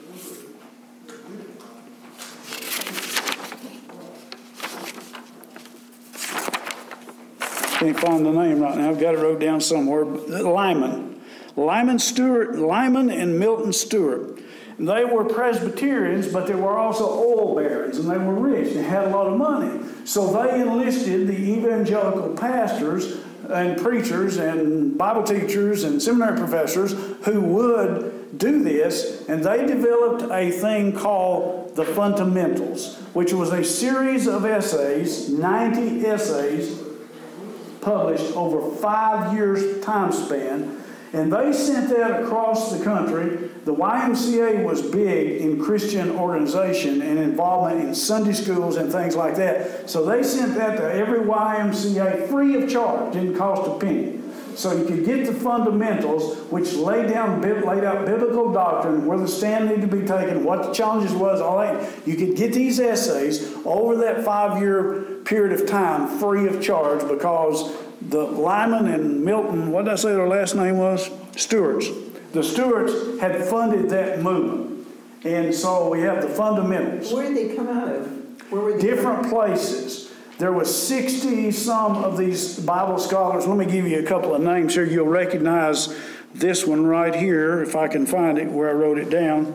can't find the name right now. I've got it wrote down somewhere. Lyman. Lyman Stewart, Lyman and Milton Stewart. And they were Presbyterians, but they were also oil barons, and they were rich and had a lot of money. So they enlisted the evangelical pastors and preachers and Bible teachers and seminary professors who would do this, and they developed a thing called the Fundamentals, which was a series of essays, ninety essays, published over five years time span, and they sent that across the country. The Y M C A was big in Christian organization and involvement in Sunday schools and things like that. So they sent that to every Y M C A free of charge, didn't cost a penny. So you could get the fundamentals, which laid down laid out biblical doctrine, where the stand needed to be taken, what the challenges was, all that. You could get these essays over that five-year period of time free of charge, because the Lyman and Milton, what did I say their last name was? Stewarts. The Stewarts had funded that movement. And so we have the fundamentals. Where did they come out of? Where were they? Different places. There was sixty some of these Bible scholars. Let me give you a couple of names here. You'll recognize this one right here, if I can find it where I wrote it down.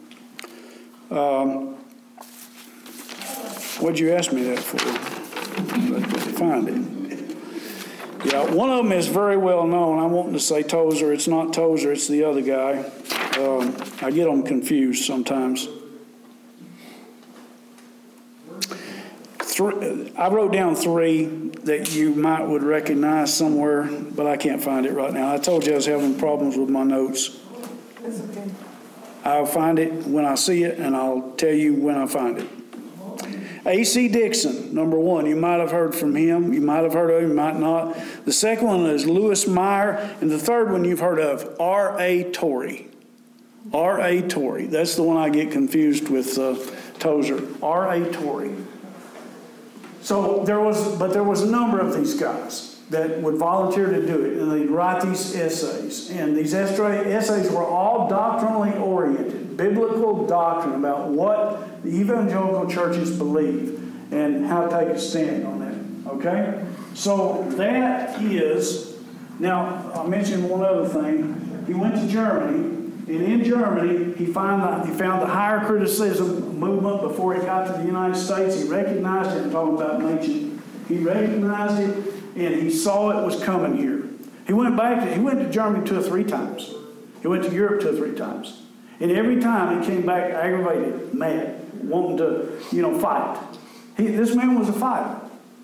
Um, what'd you ask me that for? Find it. Yeah, one of them is very well known. I'm wanting to say Tozer. It's not Tozer, it's the other guy. Um, I get them confused sometimes. Three, I wrote down three that you might would recognize somewhere, but I can't find it right now. I told you I was having problems with my notes. That's okay. I'll find it when I see it, and I'll tell you when I find it. A C Dixon, number one. You might have heard from him. You might have heard of him, you might not. The second one is Lewis Meyer. And the third one you've heard of, R A Torrey. R A Torrey. That's the one I get confused with uh, Tozer. R A Torrey. So there was, but there was a number of these guys that would volunteer to do it, and they'd write these essays. And these essays were all doctrinally oriented, biblical doctrine about what the evangelical churches believe and how to take a stand on that. Okay? So that is, now I mentioned one other thing. He went to Germany. And in Germany, he found the, he found the higher criticism movement before he got to the United States. He recognized it. I'm talking about Machen. He recognized it, and he saw it was coming here. He went back. To, he went to Germany two or three times. He went to Europe two or three times, and every time he came back aggravated, mad, wanting to, you know, fight. He, this man was a fighter.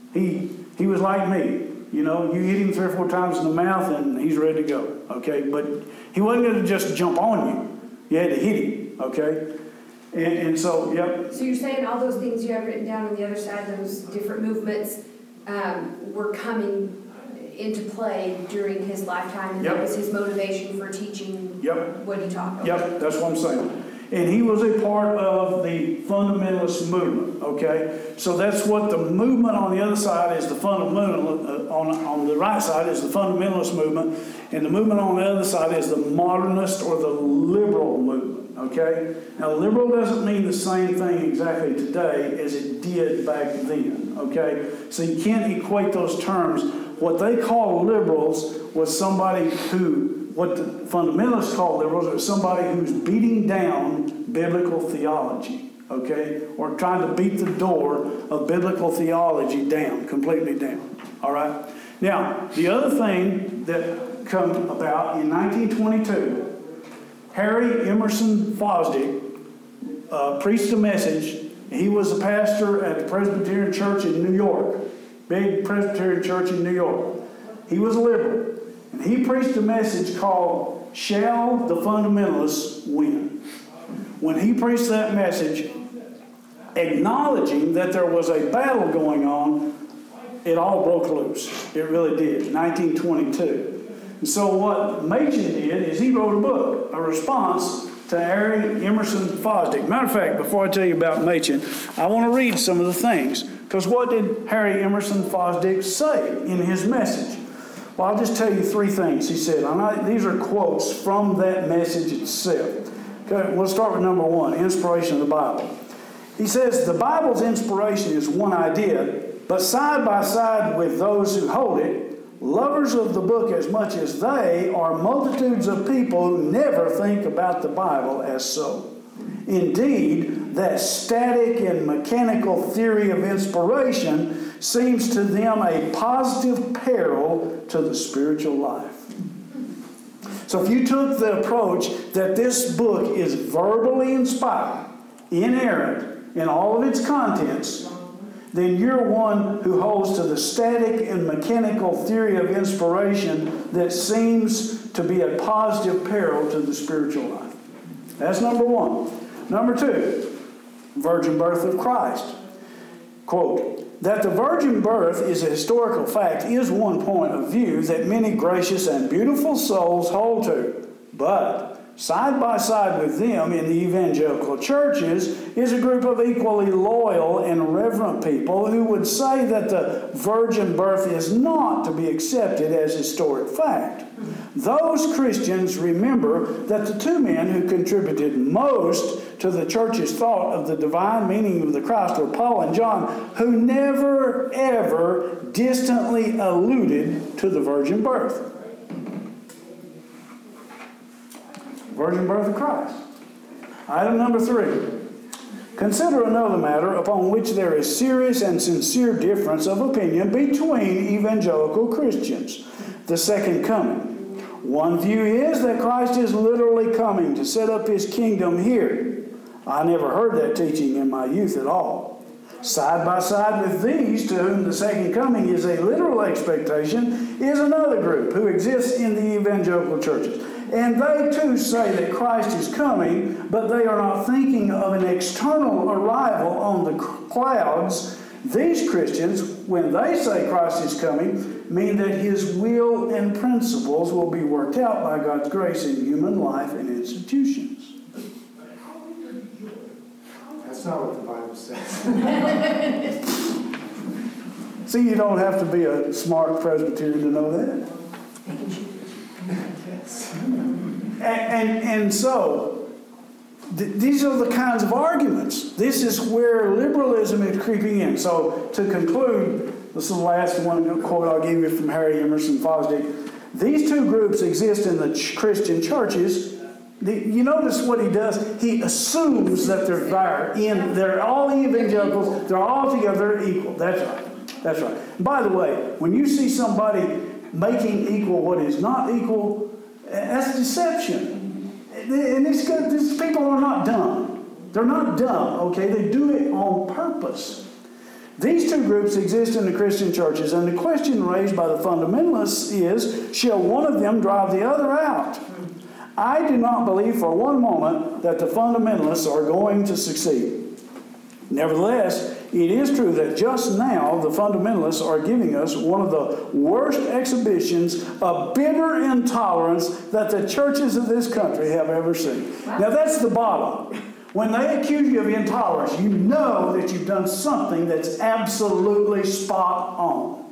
He he was like me. You know, you hit him three or four times in the mouth, and he's ready to go. Okay, but he wasn't going to just jump on you. You had to hit him. Okay, and, and so, yep. So you're saying all those things you have written down on the other side, those different movements, um, were coming into play during his lifetime, and yep. that was his motivation for teaching yep. what he taught. Yep, that's what I'm saying. And he was a part of the fundamentalist movement, okay? So that's what the movement on the other side is, the fundamental, uh, on, on the right side is the fundamentalist movement, and the movement on the other side is the modernist or the liberal movement, okay? Now, liberal doesn't mean the same thing exactly today as it did back then, okay? So you can't equate those terms. What they call liberals was somebody who, what the fundamentalists call liberals, is somebody who's beating down biblical theology, okay? Or trying to beat the door of biblical theology down, completely down, all right? Now, the other thing that came about in nineteen twenty-two, Harry Emerson Fosdick uh, preached a message. He was a pastor at the Presbyterian Church in New York, big Presbyterian church in New York. He was a liberal. And he preached a message called, "Shall the Fundamentalists Win?" When he preached that message, acknowledging that there was a battle going on, it all broke loose. It really did, nineteen twenty-two. And so what Machen did is he wrote a book, a response to Harry Emerson Fosdick. Matter of fact, before I tell you about Machen, I want to read some of the things. Because what did Harry Emerson Fosdick say in his message? Well, I'll just tell you three things he said. And I, these are quotes from that message itself. Okay, we'll start with number one, inspiration of the Bible. He says, the Bible's inspiration is one idea, but side by side with those who hold it, lovers of the book as much as they are multitudes of people who never think about the Bible as so. Indeed, that static and mechanical theory of inspiration seems to them a positive peril to the spiritual life. So if you took the approach that this book is verbally inspired, inerrant in all of its contents, then you're one who holds to the static and mechanical theory of inspiration that seems to be a positive peril to the spiritual life. That's number one. Number two, virgin birth of Christ. Quote, that the virgin birth is a historical fact is one point of view that many gracious and beautiful souls hold to. But side by side with them in the evangelical churches is a group of equally loyal and reverent people who would say that the virgin birth is not to be accepted as historic fact. Those Christians remember that the two men who contributed most to the church's thought of the divine meaning of the Christ were Paul and John, who never, ever distantly alluded to the virgin birth. Virgin birth of Christ. Item number three. Consider another matter upon which there is serious and sincere difference of opinion between evangelical Christians. The second coming. One view is that Christ is literally coming to set up his kingdom here. I never heard that teaching in my youth at all. Side by side with these, to whom the second coming is a literal expectation, is another group who exists in the evangelical churches. And they too say that Christ is coming, but they are not thinking of an external arrival on the clouds. These Christians, when they say Christ is coming, mean that his will and principles will be worked out by God's grace in human life and institutions. That's not what the Bible says. See, you don't have to be a smart Presbyterian to know that. And, and, and so, th- these are the kinds of arguments. This is where liberalism is creeping in. So, to conclude, this is the last one quote I'll give you from Harry Emerson Fosdick. These two groups exist in the ch- Christian churches. The, you notice what he does? He assumes that they're there. In, they're all evangelicals. They're all together equal. That's right. That's right. And by the way, when you see somebody making equal what is not equal, that's deception. And these, these people are not dumb. They're not dumb, okay? They do it on purpose. These two groups exist in the Christian churches, and the question raised by the fundamentalists is, shall one of them drive the other out? I do not believe for one moment that the fundamentalists are going to succeed. Nevertheless, it is true that just now the fundamentalists are giving us one of the worst exhibitions of bitter intolerance that the churches of this country have ever seen. Now that's the bottom. When they accuse you of intolerance, you know that you've done something that's absolutely spot on.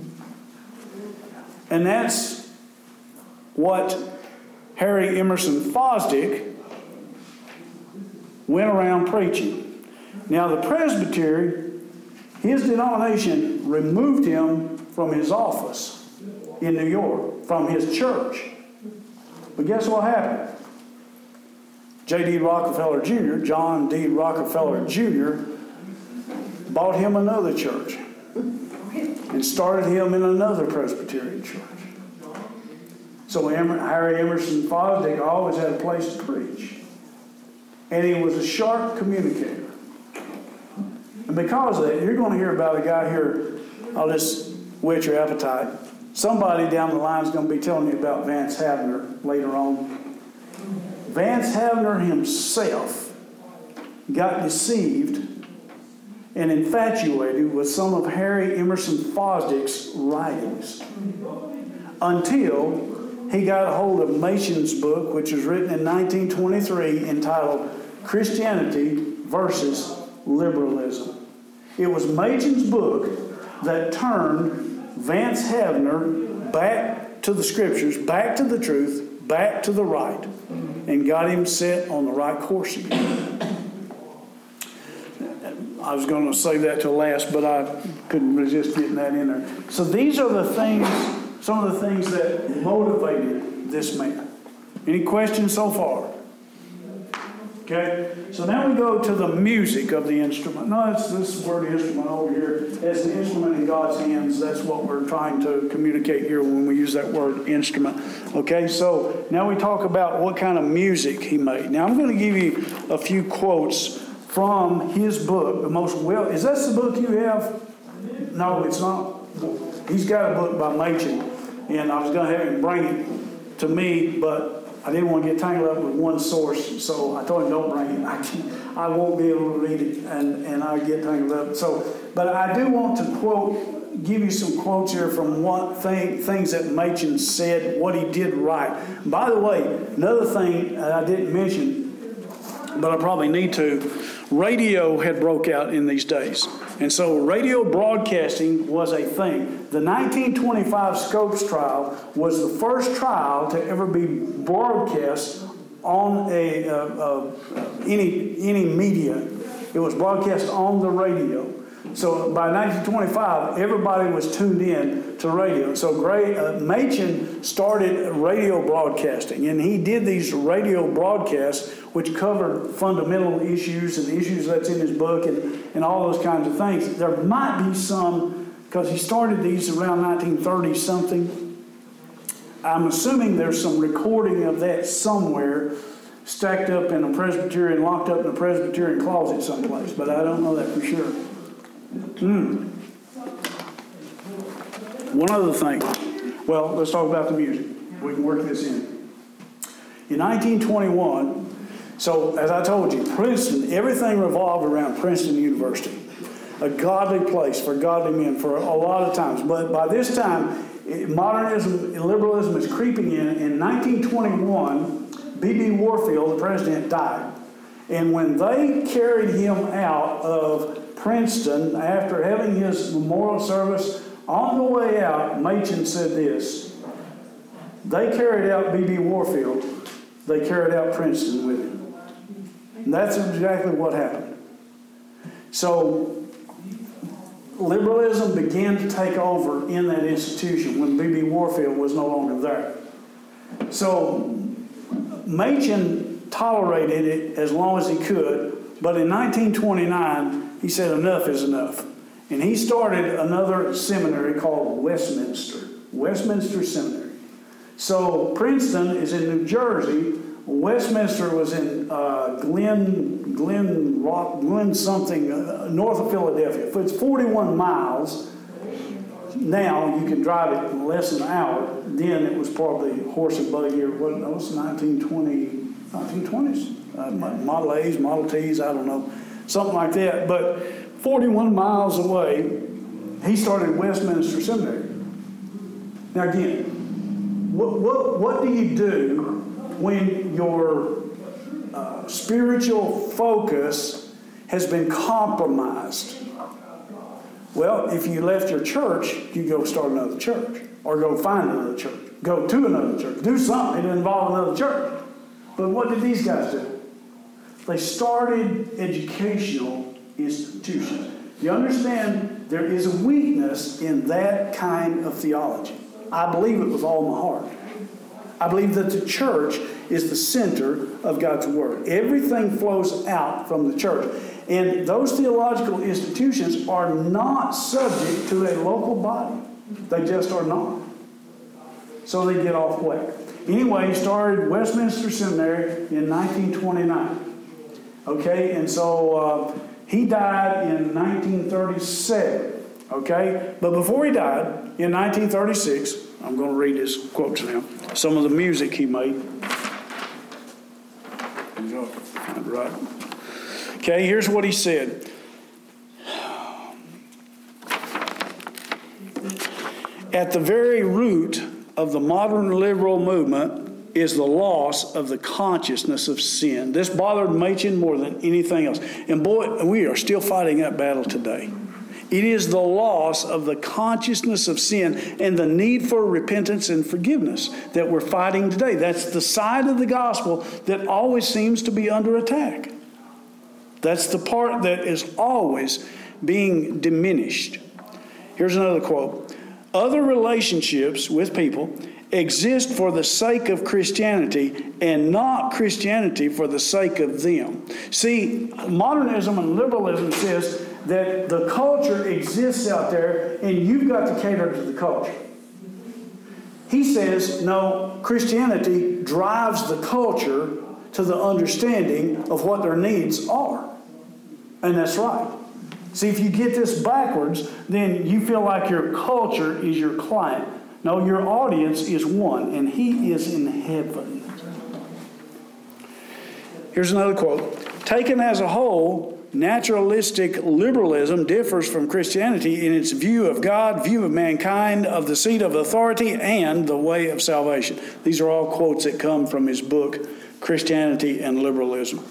And that's what Harry Emerson Fosdick went around preaching. Now the presbytery, his denomination removed him from his office in New York, from his church. But guess what happened? J D Rockefeller Junior, John D. Rockefeller Junior, bought him another church and started him in another Presbyterian church. So Harry Emerson Fosdick always had a place to preach. And he was a sharp communicator. And because of that, you're going to hear about a guy here, I'll just whet your appetite. Somebody down the line is going to be telling you about Vance Havner later on. Vance Havner himself got deceived and infatuated with some of Harry Emerson Fosdick's writings until he got a hold of Machen's book, which was written in nineteen twenty-three, entitled Christianity versus Liberalism. It was Machen's book that turned Vance Havner back to the Scriptures, back to the truth, back to the right, and got him set on the right course again. I was going to say that to last, but I couldn't resist getting that in there. So these are the things, some of the things that motivated this man. Any questions so far? Okay, so now we go to the music of the instrument. No, it's this word instrument over here. As an instrument in God's hands, that's what we're trying to communicate here when we use that word instrument. Okay, so now we talk about what kind of music he made. Now I'm going to give you a few quotes from his book, the most well. Is that the book you have? No, it's not. He's got a book by Machen, and I was going to have him bring it to me, but I didn't want to get tangled up with one source, so I told him don't bring it. I can't, I won't be able to read it, and, and I get tangled up. So, but I do want to quote, give you some quotes here from one thing, things that Machen said, what he did right. By the way, another thing I didn't mention, but I probably need to, radio had broke out in these days. And so radio broadcasting was a thing. The nineteen twenty-five Scopes trial was the first trial to ever be broadcast on a uh, uh, any any media. It was broadcast on the radio. So by nineteen twenty-five, everybody was tuned in to radio. So Gray, uh, Machen started radio broadcasting, and he did these radio broadcasts which covered fundamental issues and issues that's in his book and, and all those kinds of things. There might be some, because he started these around nineteen thirty something. I'm assuming there's some recording of that somewhere stacked up in a Presbyterian, locked up in a Presbyterian closet someplace, but I don't know that for sure. Hmm. One other thing. Well, let's talk about the music. We can work this in. In nineteen twenty-one, so as I told you, Princeton, everything revolved around Princeton University. A godly place for godly men for a lot of times. But by this time, modernism and liberalism is creeping in. In nineteen twenty-one, B B Warfield, the president, died. And when they carried him out of Princeton, after having his memorial service, on the way out, Machen said this: they carried out B B Warfield, they carried out Princeton with him. And that's exactly what happened. So liberalism began to take over in that institution when B B Warfield was no longer there. So Machen tolerated it as long as he could, but in nineteen twenty-nine, he said enough is enough. And he started another seminary called Westminster, Westminster Seminary. So Princeton is in New Jersey. Westminster was in uh, Glen, Glen Rock, Glen something, uh, north of Philadelphia. If it's forty-one miles, now you can drive it in less than an hour. Then it was probably horse and buggy, or what? No, it's nineteen twenty, nineteen twenties. Uh, Model A's, Model T's, I don't know, something like that. But forty-one miles away, he started Westminster Seminary. Now again, what what what do you do when your uh, spiritual focus has been compromised? Well, if you left your church, you go start another church, or go find another church, go to another church, do something that involves another church. But what did these guys do? They started educational institutions. You understand, there is a weakness in that kind of theology. I believe it with all my heart. I believe that the church is the center of God's Word. Everything flows out from the church. And those theological institutions are not subject to a local body. They just are not. So they get off whack. Anyway, he started Westminster Seminary in nineteen twenty-nine. Okay, and so uh, he died in nineteen thirty-seven. Okay, but before he died, in nineteen thirty-six, I'm going to read his quotes now. Some of the music he made. Right. Okay, here's what he said. At the very root of the modern liberal movement is the loss of the consciousness of sin. This bothered Machen more than anything else. And boy, we are still fighting that battle today. It is the loss of the consciousness of sin and the need for repentance and forgiveness that we're fighting today. That's the side of the gospel that always seems to be under attack. That's the part that is always being diminished. Here's another quote. Other relationships with people exist for the sake of Christianity and not Christianity for the sake of them. See, modernism and liberalism says that the culture exists out there and you've got to cater to the culture. He says, no, Christianity drives the culture to the understanding of what their needs are. And that's right. See, if you get this backwards, then you feel like your culture is your client. No, your audience is one, and He is in heaven. Here's another quote. Taken as a whole, naturalistic liberalism differs from Christianity in its view of God, view of mankind, of the seat of authority, and the way of salvation. These are all quotes that come from his book, Christianity and Liberalism.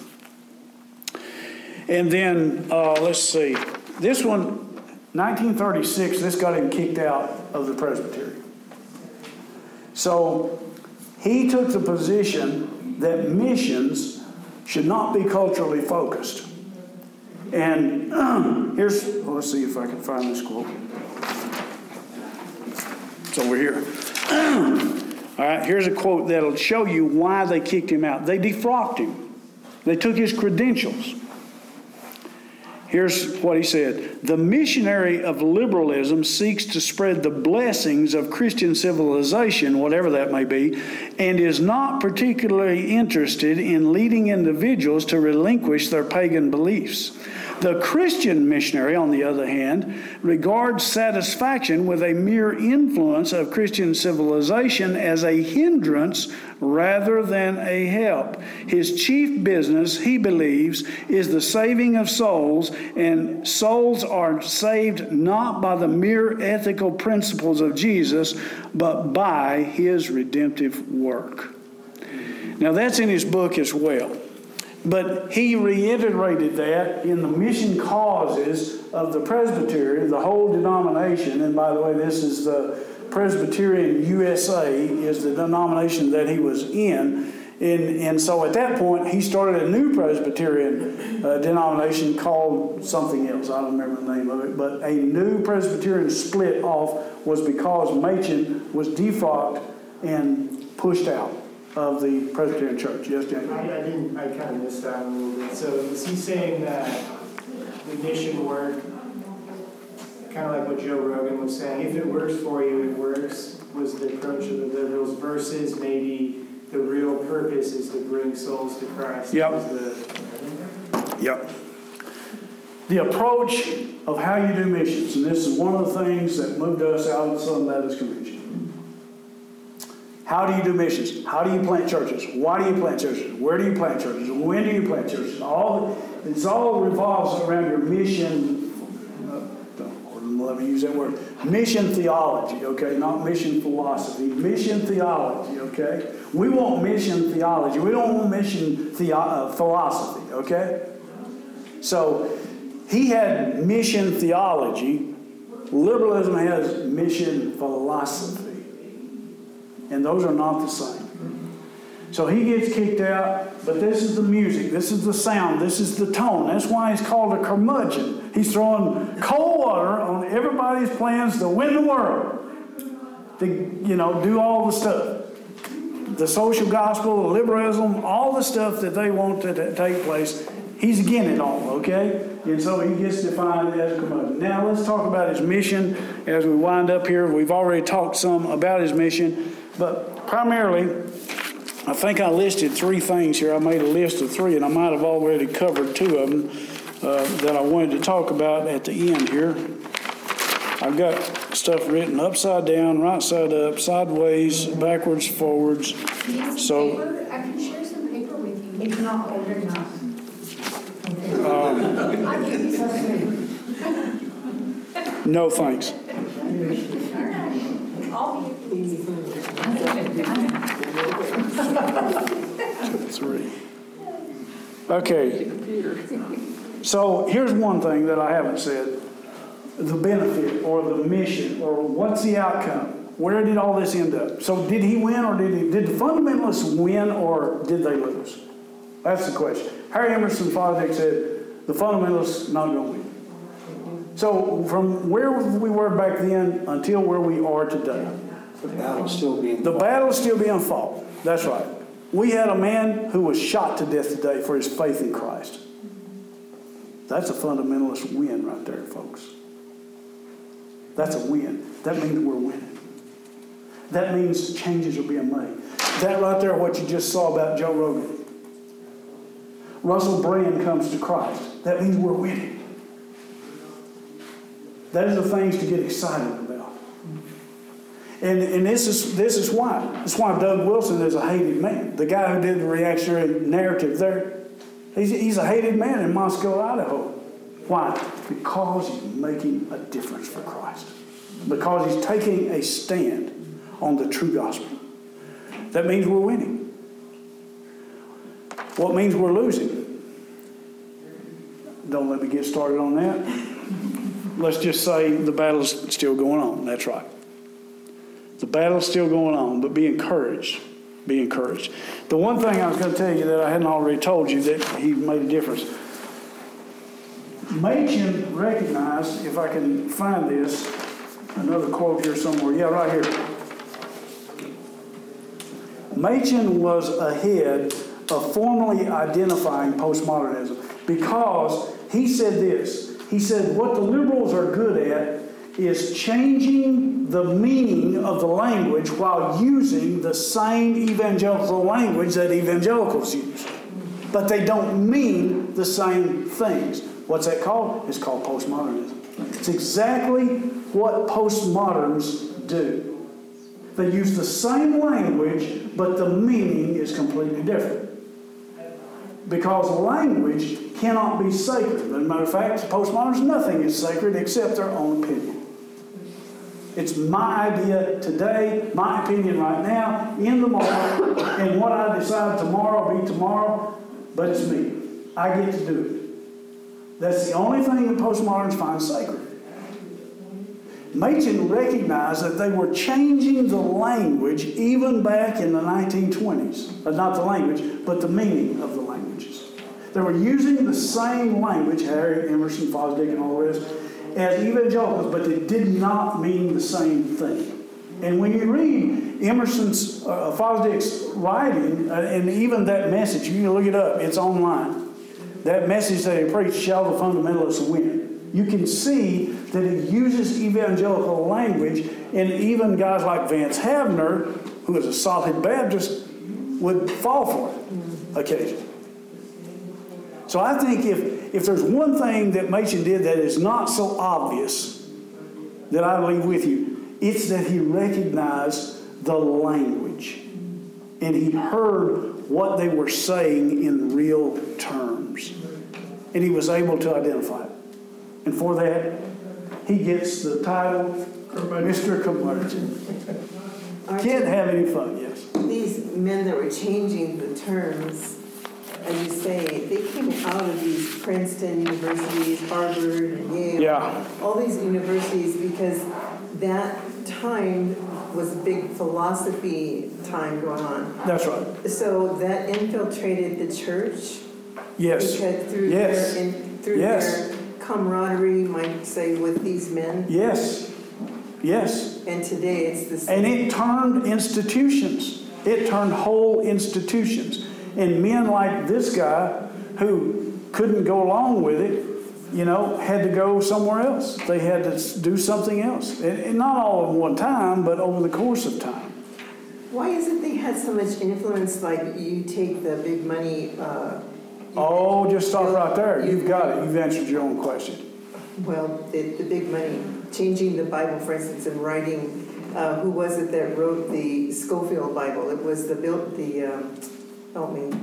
And then, uh, let's see. This one, nineteen thirty-six, this got him kicked out of the presbytery. So he took the position that missions should not be culturally focused. And um, here's, well, let's see if I can find this quote. It's over here. All right, here's a quote that'll show you why they kicked him out. They defrocked him. They took his credentials. Here's what he said. The missionary of liberalism seeks to spread the blessings of Christian civilization, whatever that may be, and is not particularly interested in leading individuals to relinquish their pagan beliefs. The Christian missionary, on the other hand, regards satisfaction with a mere influence of Christian civilization as a hindrance rather than a help. His chief business, he believes, is the saving of souls, and souls are saved not by the mere ethical principles of Jesus, but by His redemptive work. Now, that's in his book as well. But he reiterated that in the mission causes of the Presbytery, the whole denomination. And by the way, this is the Presbyterian U S A is the denomination that he was in. And, and so at that point, he started a new Presbyterian uh, denomination called something else. I don't remember the name of it. But a new Presbyterian split off was because Machen was defrocked and pushed out of the Presbyterian Church. Yes, James? I, I didn't, I kind of missed that a little bit. So is he saying that the mission work, kind of like what Joe Rogan was saying, if it works for you, it works, was the approach of the liberals, versus maybe the real purpose is to bring souls to Christ? Yep. The, yep. The approach of how you do missions, and this is one of the things that moved us out of the Southern Baptist Convention. How do you do missions? How do you plant churches? Why do you plant churches? Where do you plant churches? When do you plant churches? All it's all revolves around your mission. Uh, don't let me use that word. Mission theology, okay? Not mission philosophy. Mission theology, okay? We want mission theology. We don't want mission theo- uh, philosophy, okay? So he had mission theology. Liberalism has mission philosophy. And those are not the same. So he gets kicked out, but this is the music, this is the sound, this is the tone. That's why he's called a curmudgeon. He's throwing cold water on everybody's plans to win the world. To, you know, do all the stuff. The social gospel, the liberalism, all the stuff that they want to t- take place. He's again it all, okay? And so he gets defined as a curmudgeon. Now let's talk about his mission as we wind up here. We've already talked some about his mission. But primarily, I think I listed three things here. I made a list of three, and I might have already covered two of them uh, that I wanted to talk about at the end here. I've got stuff written upside down, right side up, sideways, backwards, forwards. Do you have some So, paper? I can share some paper with you. It's not older enough. um, I'll give you some. no thanks. All right. I'll be. Three. Okay. So here's one thing that I haven't said. The benefit or the mission or what's the outcome? Where did all this end up? So did he win or did he, did the fundamentalists win or did they lose? That's the question. Harry Emerson Fosdick said the fundamentalists not going to win. So from where we were back then until where we are today, The battle's still being The fought. battle is still being fought. That's right. We had a man who was shot to death today for his faith in Christ. That's a fundamentalist win right there, folks. That's a win. That means we're winning. That means changes are being made. That right there, what you just saw about Joe Rogan. Russell Brand comes to Christ. That means we're winning. That is the things to get excited about. And, and this is this is why. That's why Doug Wilson is a hated man. The guy who did the reactionary narrative there, he's, he's a hated man in Moscow, Idaho. Why? Because he's making a difference for Christ. Because he's taking a stand on the true gospel. That means we're winning. What means we're losing? Don't let me get started on that. Let's just say the battle's still going on. That's right. The battle's still going on, but be encouraged. Be encouraged. The one thing I was going to tell you that I hadn't already told you that he made a difference. Machen recognized, if I can find this, another quote here somewhere. Yeah, right here. Machen was ahead of formally identifying postmodernism because he said this. He said what the liberals are good at is changing the meaning of the language while using the same evangelical language that evangelicals use. But they don't mean the same things. What's that called? It's called postmodernism. It's exactly what postmoderns do. They use the same language, but the meaning is completely different. Because language cannot be sacred. As a matter of fact, postmoderns, nothing is sacred except their own opinion. It's my idea today, my opinion right now, in the moment, and what I decide tomorrow will be tomorrow, but it's me. I get to do it. That's the only thing that postmoderns find sacred. Machen recognized that they were changing the language even back in the nineteen twenties. Not the language, but the meaning of the languages. They were using the same language, Harry, Emerson, Fosdick, and all the rest, as evangelicals, but they did not mean the same thing. And when you read Emerson's, uh, Fosdick's writing, uh, and even that message, you can look it up, it's online. That message that he preached, Shall the Fundamentalists Win? You can see that he uses evangelical language, and even guys like Vance Havner, who is a solid Baptist, would fall for it occasionally. So I think if, if there's one thing that Machen did that is not so obvious that I leave with you, it's that he recognized the language. And he heard what they were saying in real terms. And he was able to identify it. And for that, he gets the title Mister Curmudgeon. Can't have any fun, yes. These men that were changing the terms, as you say, they came out of these Princeton universities, Harvard, and Yale, Yeah. all these universities, because that time was a big philosophy time going on. That's right. So that infiltrated the church. Yes. Because through Yes. their in, through Yes. their camaraderie, might say, with these men. Yes. Yes. And today it's the same. And it turned institutions. It turned whole institutions. And men like this guy who couldn't go along with it, you know, had to go somewhere else. They had to do something else. And, and not all at one time, but over the course of time. Why is it they had so much influence? Like you take the big money. Uh, Oh, just stop right there. You've got it. You've answered your own question. Well, the, the big money, changing the Bible, for instance, and writing. Uh, who was it that wrote the Schofield Bible? It was the built the. Um, help me.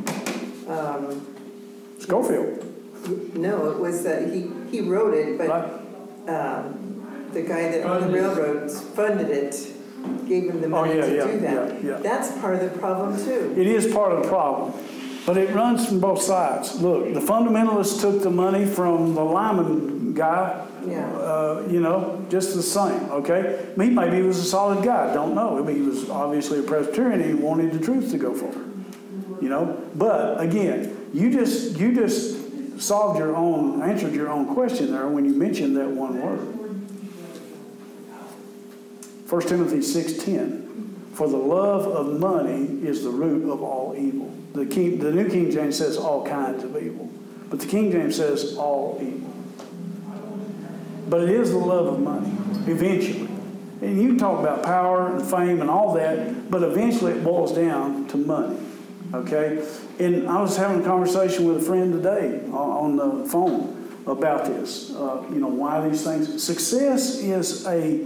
Um, Schofield. No, it was uh, he. He wrote it, but Right. um, the guy that owned the railroads funded it, gave him the money Oh, yeah, to yeah, do that. yeah, yeah. That's part of the problem too. It is part of the problem. But it runs from both sides. Look, the fundamentalists took the money from the Lyman guy, Yeah. uh, you know, just the same, okay? Me, maybe he was a solid guy, don't know. I mean, he was obviously a Presbyterian and he wanted the truth to go forward, you know? But, again, you just you just solved your own, answered your own question there when you mentioned that one word. First Timothy six ten. For the love of money is the root of all evil. The, King, the New King James says all kinds of evil. But the King James says all evil. But it is the love of money, eventually. And you can talk about power and fame and all that, but eventually it boils down to money. Okay? And I was having a conversation with a friend today on the phone about this. Uh, you know, why these things. Success is a,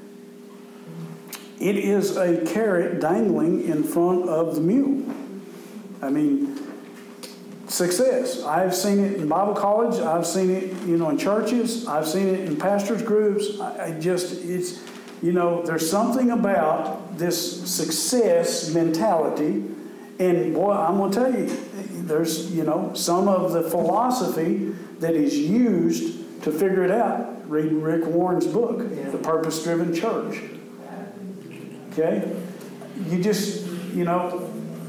it is a carrot dangling in front of the mule. I mean, success. I've seen it in Bible college. I've seen it, you know, in churches. I've seen it in pastors' groups. I, I just, it's, you know, there's something about this success mentality. And boy, I'm going to tell you, there's, you know, some of the philosophy that is used to figure it out. Reading Rick Warren's book, yeah. The Purpose-Driven Church. Okay? You just, you know,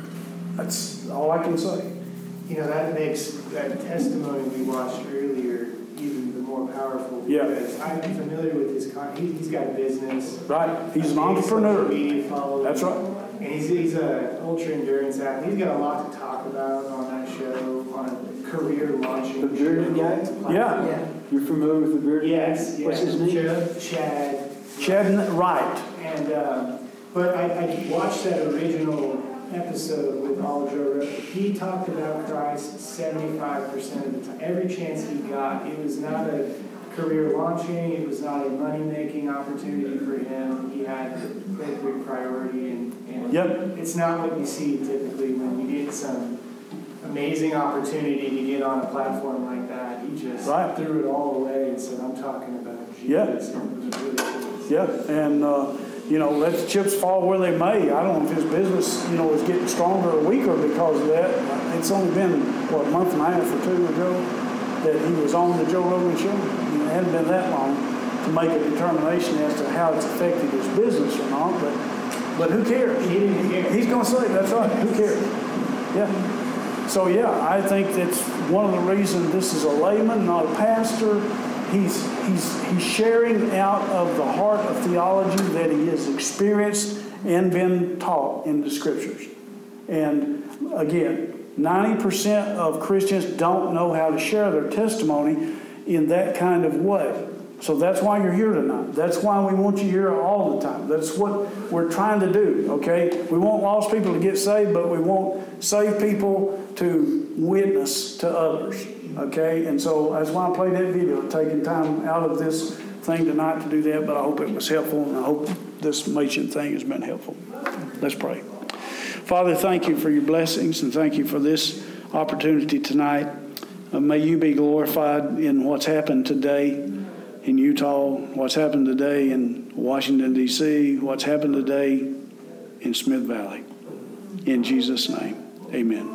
that's all I can say. You know, that makes that testimony we watched earlier even the more powerful. Yeah. Because I'm familiar with his con- he, he's got a business. Right. He's an entrepreneur. Media following. That's right. And he's he's a ultra endurance athlete. He's got a lot to talk about on that show, on a career launching. The bearded guy? Yeah. Yeah. You're familiar with the bearded guy? Yes. What's yes. his name? Chad. Chad. Chad Wright. And um, but I, I watched that original episode with Paul Joe Rogan. He talked about Christ seventy-five percent of the time. Every chance he got, it was not a career launching, it was not a money-making opportunity for him. He had appropriate priority, and, and yep. It's not what you see typically when you get some amazing opportunity to get on a platform like that. He just right. threw it all away and said, I'm talking about Jesus. Yeah. And it was really cool. Yeah, and uh, you know, let the chips fall where they may. I don't know if his business, you know, is getting stronger or weaker because of that. It's only been, what, a month and a half or two ago that he was on the Joe Rogan show. It hadn't been that long to make a determination as to how it's affected his business or not, but but who cares? He didn't care. He's going to say, that's right, who cares? Yeah. So, yeah, I think that's one of the reasons this is a layman, not a pastor. He's, he's, he's sharing out of the heart of theology that he has experienced and been taught in the Scriptures. And again, ninety percent of Christians don't know how to share their testimony in that kind of way. So that's why you're here tonight. That's why we want you here all the time. That's what we're trying to do, okay? We want lost people to get saved, but we want saved people to witness to others. Okay, and so that's why I played that video, taking time out of this thing tonight to do that, but I hope it was helpful, and I hope this Machen thing has been helpful. Let's pray. Father, thank you for your blessings, and thank you for this opportunity tonight. Uh, may you be glorified in what's happened today in Utah, what's happened today in Washington, D C, what's happened today in Smith Valley. In Jesus' name, amen.